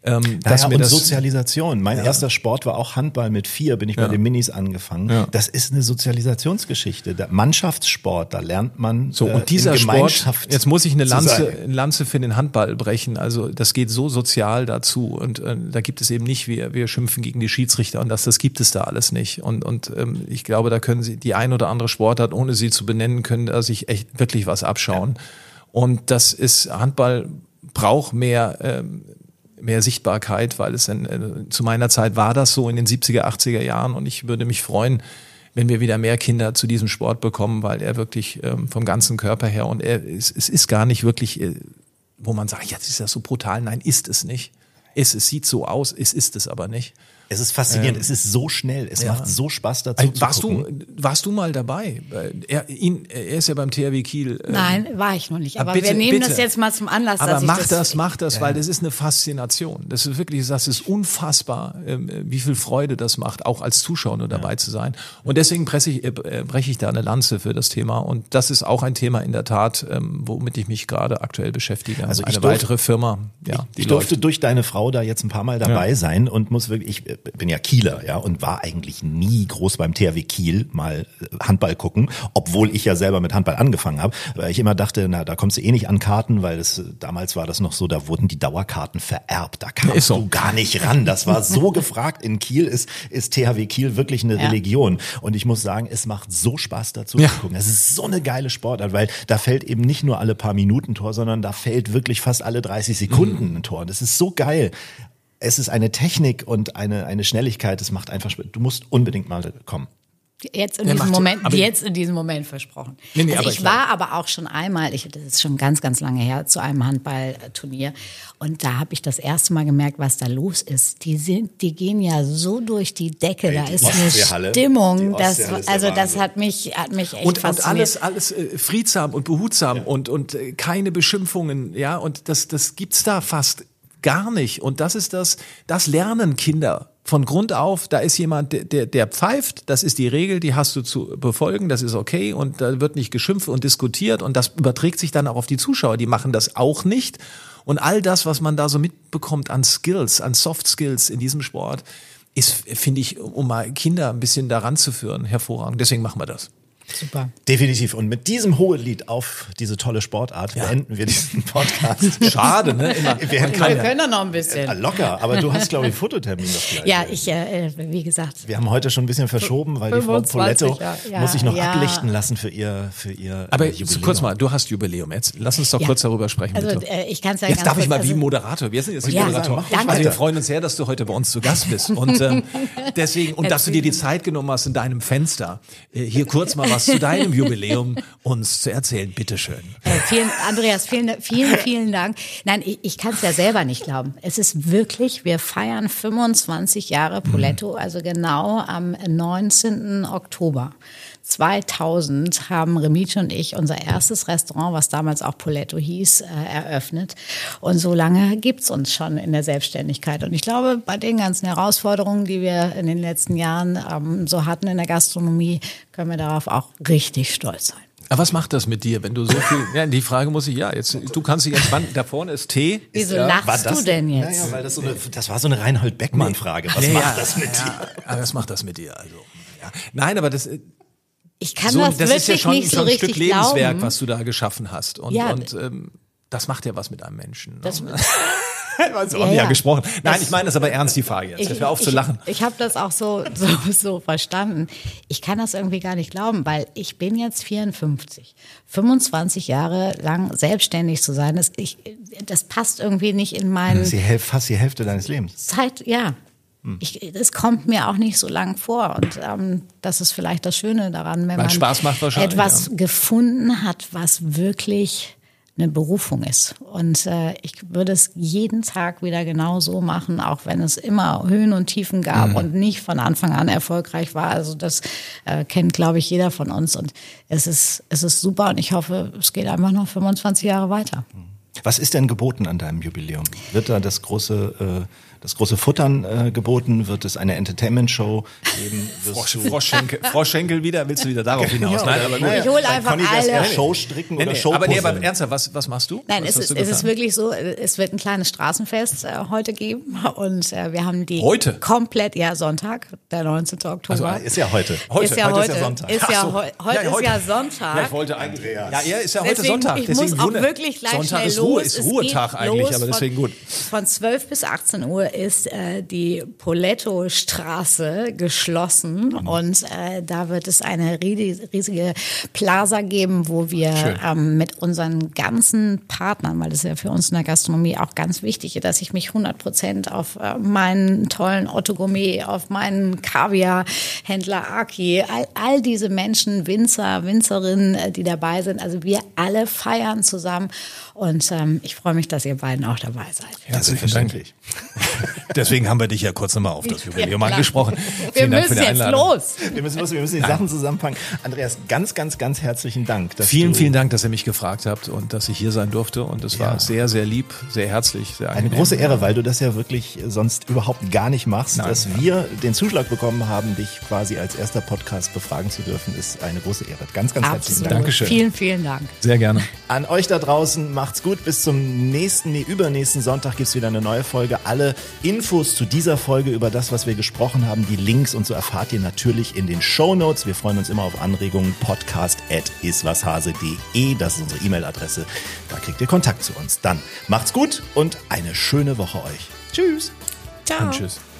Ähm, dass naja, mir und das Sozialisation. Mein ja. erster Sport war auch Handball mit vier, bin ich ja. bei den Minis angefangen. Ja. Das ist eine Sozialisationsgeschichte. Der Mannschaftssport, da lernt man so, und dieser Sport, jetzt muss ich eine Lanze, eine Lanze für den Handball brechen. Also das geht so sozial dazu und äh, da gibt es eben nicht, wir, wir schimpfen gegen die Schiedsrichter und das, das gibt es da alles nicht. Und, und ähm, ich glaube, da können Sie die ein oder andere Sportart, ohne sie zu benennen, können da sich echt wirklich was abschauen. Ja. Und das ist, Handball braucht mehr, ähm, mehr Sichtbarkeit, weil es in, äh, zu meiner Zeit war das so in den siebziger, achtziger Jahren und ich würde mich freuen, wenn wir wieder mehr Kinder zu diesem Sport bekommen, weil er wirklich ähm, vom ganzen Körper her und er, es, es ist gar nicht wirklich, äh, wo man sagt, jetzt ist das so brutal. Nein, ist es nicht. Es, es sieht so aus, es ist es aber nicht. Es ist faszinierend, ähm, es ist so schnell, es ja. macht so Spaß dazu also, warst zu gucken. Du, warst du mal dabei? Er, ihn, er ist ja beim T H W Kiel. Ähm, Nein, war ich noch nicht, aber bitte, wir nehmen bitte. das jetzt mal zum Anlass, aber dass ich mach das... das, mach das, ja. weil das ist eine Faszination. Das ist wirklich, das ist unfassbar, wie viel Freude das macht, auch als Zuschauer nur dabei ja. zu sein. Und deswegen breche ich, äh, breche ich da eine Lanze für das Thema. Und das ist auch ein Thema in der Tat, ähm, womit ich mich gerade aktuell beschäftige. Also eine durfte, weitere Firma. Ja, ich, ich durfte durch deine Frau da jetzt ein paar Mal dabei ja. sein und muss wirklich, ich bin ja Kieler, ja, und war eigentlich nie groß beim T H W Kiel mal Handball gucken, obwohl ich ja selber mit Handball angefangen habe, weil ich immer dachte, na, da kommst du eh nicht an Karten, weil das, damals war das noch so, da wurden die Dauerkarten vererbt, da kamst so. du gar nicht ran, das war so gefragt. In Kiel ist, ist T H W Kiel wirklich eine ja. Religion und ich muss sagen, es macht so Spaß dazu ja. zu gucken. Es ist so eine geile Sportart, weil da fällt eben nicht nur alle paar Minuten ein Tor, sondern da fällt wirklich fast alle dreißig Sekunden mhm. ein Tor. Das ist so geil. Es ist eine Technik und eine, eine Schnelligkeit, es macht einfach Spaß. Du musst unbedingt mal kommen. Jetzt in diesem Moment, jetzt in diesem Moment versprochen. Nee, nee, also ich war aber auch schon einmal, ich, das ist schon ganz, ganz lange her, zu einem Handballturnier. Und da habe ich das erste Mal gemerkt, was da los ist. Die sind, die gehen ja so durch die Decke, hey, da ist eine Stimmung. Das, also das hat mich, hat mich echt und, fasziniert. Und alles, alles äh, friedsam und behutsam ja. und, und äh, keine Beschimpfungen, ja. Und das, das gibt's da fast gar nicht. Und das ist das, das lernen Kinder von Grund auf. Da ist jemand, der, der, der pfeift, das ist die Regel, die hast du zu befolgen, das ist okay und da wird nicht geschimpft und diskutiert und das überträgt sich dann auch auf die Zuschauer, die machen das auch nicht. Und all das, was man da so mitbekommt an Skills, an Soft Skills in diesem Sport, ist, finde ich, um mal Kinder ein bisschen daran zu führen, hervorragend. Deswegen machen wir das. Super. Definitiv. Und mit diesem Hohelied auf diese tolle Sportart ja. beenden wir diesen Podcast. Schade, ne? Immer. Wir, wir können doch noch ein bisschen. Äh, locker, aber du hast, glaube ich, einen Fototermin noch gleich. Ja, ich, äh, wie gesagt. Wir haben heute schon ein bisschen verschoben, weil die Frau Poletto ja, ja, muss sich noch ja. ablichten lassen für ihr, für ihr Aber äh, Jubiläum. Kurz mal, du hast Jubiläum jetzt. Lass uns doch ja. kurz darüber sprechen, also, bitte. Äh, ich kann's ja jetzt ganz darf ich mal also, wie Moderator. Wir sind jetzt die ja, Moderator. Danke. Also wir freuen uns sehr, dass du heute bei uns zu Gast bist. Und ähm, deswegen, und dass du dir die Zeit genommen hast in deinem Fenster, äh, hier kurz mal was zu deinem Jubiläum uns zu erzählen. Bitteschön. Äh, vielen, Andreas, vielen, vielen, vielen Dank. Nein, ich, ich kann es ja selber nicht glauben. Es ist wirklich, wir feiern fünfundzwanzig Jahre Poletto, mhm. also genau am neunzehnten Oktober zweitausend haben Remigio und ich unser erstes Restaurant, was damals auch Poletto hieß, äh, eröffnet. Und so lange gibt's uns schon in der Selbstständigkeit. Und ich glaube, bei den ganzen Herausforderungen, die wir in den letzten Jahren ähm, so hatten in der Gastronomie, können wir darauf auch richtig stolz sein. Aber was macht das mit dir, wenn du so viel, ja, die Frage muss ich, ja, jetzt, du kannst dich entspannen, da vorne ist Tee. Wieso ist, lachst das, du denn jetzt? Naja, weil das so eine, das war so eine Reinhold Beckmann-Frage. Was nee, macht ja, das mit ja, dir? Ja, was macht das mit dir, also, ja. Nein, aber das, ich kann so, das, das wirklich ist ja schon, nicht so schon ein richtig Stück Lebenswerk, glauben. was du da geschaffen hast. Und, ja, und ähm, das macht ja was mit einem Menschen. Ne? Das, also, ja, ja. ja gesprochen. Nein, das, ich meine das aber ernst, die Frage jetzt. Ich, Hör auf ich, zu lachen. Ich, ich habe das auch so, so, so verstanden. Ich kann das irgendwie gar nicht glauben, weil ich bin jetzt vierundfünfzig. fünfundzwanzig Jahre lang selbstständig zu sein, das, ich, das passt irgendwie nicht in meinen... Das ist die, fast die Hälfte deines Lebens. Zeit, ja. Ich, das kommt mir auch nicht so lang vor und ähm, das ist vielleicht das Schöne daran, wenn Weil man Spaß macht wahrscheinlich, etwas ja. gefunden hat, was wirklich eine Berufung ist. Und äh, ich würde es jeden Tag wieder genau so machen, auch wenn es immer Höhen und Tiefen gab mhm. und nicht von Anfang an erfolgreich war. Also das äh, kennt, glaube ich, jeder von uns und es ist, es ist super und ich hoffe, es geht einfach noch fünfundzwanzig Jahre weiter. Was ist denn geboten an deinem Jubiläum? Wird da das große, äh, das große Futtern äh, geboten? Wird es eine Entertainment-Show? Eben Frosch, Froschschenkel, Froschschenkel wieder, willst du wieder darauf hinaus? Ja, Nein, aber gut. Ich hole einfach Conny, das eher alle. Show stricken Nee, oder nee, Show aber nee, aber ernsthaft, was, was machst du? Nein, was es hast ist, du es ist getan? wirklich so, es wird ein kleines Straßenfest äh, heute geben und äh, wir haben die Heute? komplett, ja Sonntag, der neunzehnten Oktober. Also, ist ja heute. Heute, ist ja heute heute, ist ja Sonntag. Ist ja, Ach so. heu- heute Ja, ist ja Sonntag. Ja, ich wollte eigentlich. Ja, er ist ja heute Deswegen, Sonntag. ich Deswegen muss auch wundert- wirklich gleich Sonntag schnell ist Ruhe, los. ist Es Ruhetag geht eigentlich, los aber deswegen von, gut. Von zwölf bis achtzehn Uhr ist äh, die Poletto-Straße geschlossen Mhm. und äh, da wird es eine riesige, riesige Plaza geben, wo wir Schön. ähm, mit unseren ganzen Partnern, weil das ist ja für uns in der Gastronomie auch ganz wichtig, dass ich mich hundert Prozent auf äh, meinen tollen Otto Gourmet, auf meinen Kaviar-Händler Aki, all, all diese Menschen, Winzer, Winzerinnen, äh, die dabei sind, also wir alle feiern zusammen und ähm, ich freue mich, dass ihr beiden auch dabei seid. Ja, selbstverständlich. Deswegen haben wir dich ja kurz nochmal auf das Jubiläum klar. angesprochen. Wir Vielen Dank für müssen die jetzt Einladung. los. Wir müssen, los, wir müssen die Sachen zusammenfangen. Andreas, ganz, ganz, ganz herzlichen Dank. Dass Vielen, du vielen Dank, dass ihr mich gefragt habt und dass ich hier sein durfte. Und es war Ja. sehr, sehr lieb, sehr herzlich, sehr Eine angenehm. große Ehre, weil du das ja wirklich sonst überhaupt gar nicht machst. Nein, dass ja. wir den Zuschlag bekommen haben, dich quasi als erster Podcast befragen zu dürfen, ist eine große Ehre. Ganz, ganz herzlichen Absolut. Dank. Dankeschön. Vielen, vielen Dank. Sehr gerne. An euch da draußen, macht's gut. Bis zum nächsten, nee, übernächsten Sonntag gibt's wieder eine neue Folge. Alle Infos zu dieser Folge über das, was wir gesprochen haben, die Links und so erfahrt ihr natürlich in den Shownotes. Wir freuen uns immer auf Anregungen. Podcast at iswashase punkt de, das ist unsere E-Mail-Adresse. Da kriegt ihr Kontakt zu uns. Dann macht's gut und eine schöne Woche euch. Tschüss. Ciao. Und tschüss.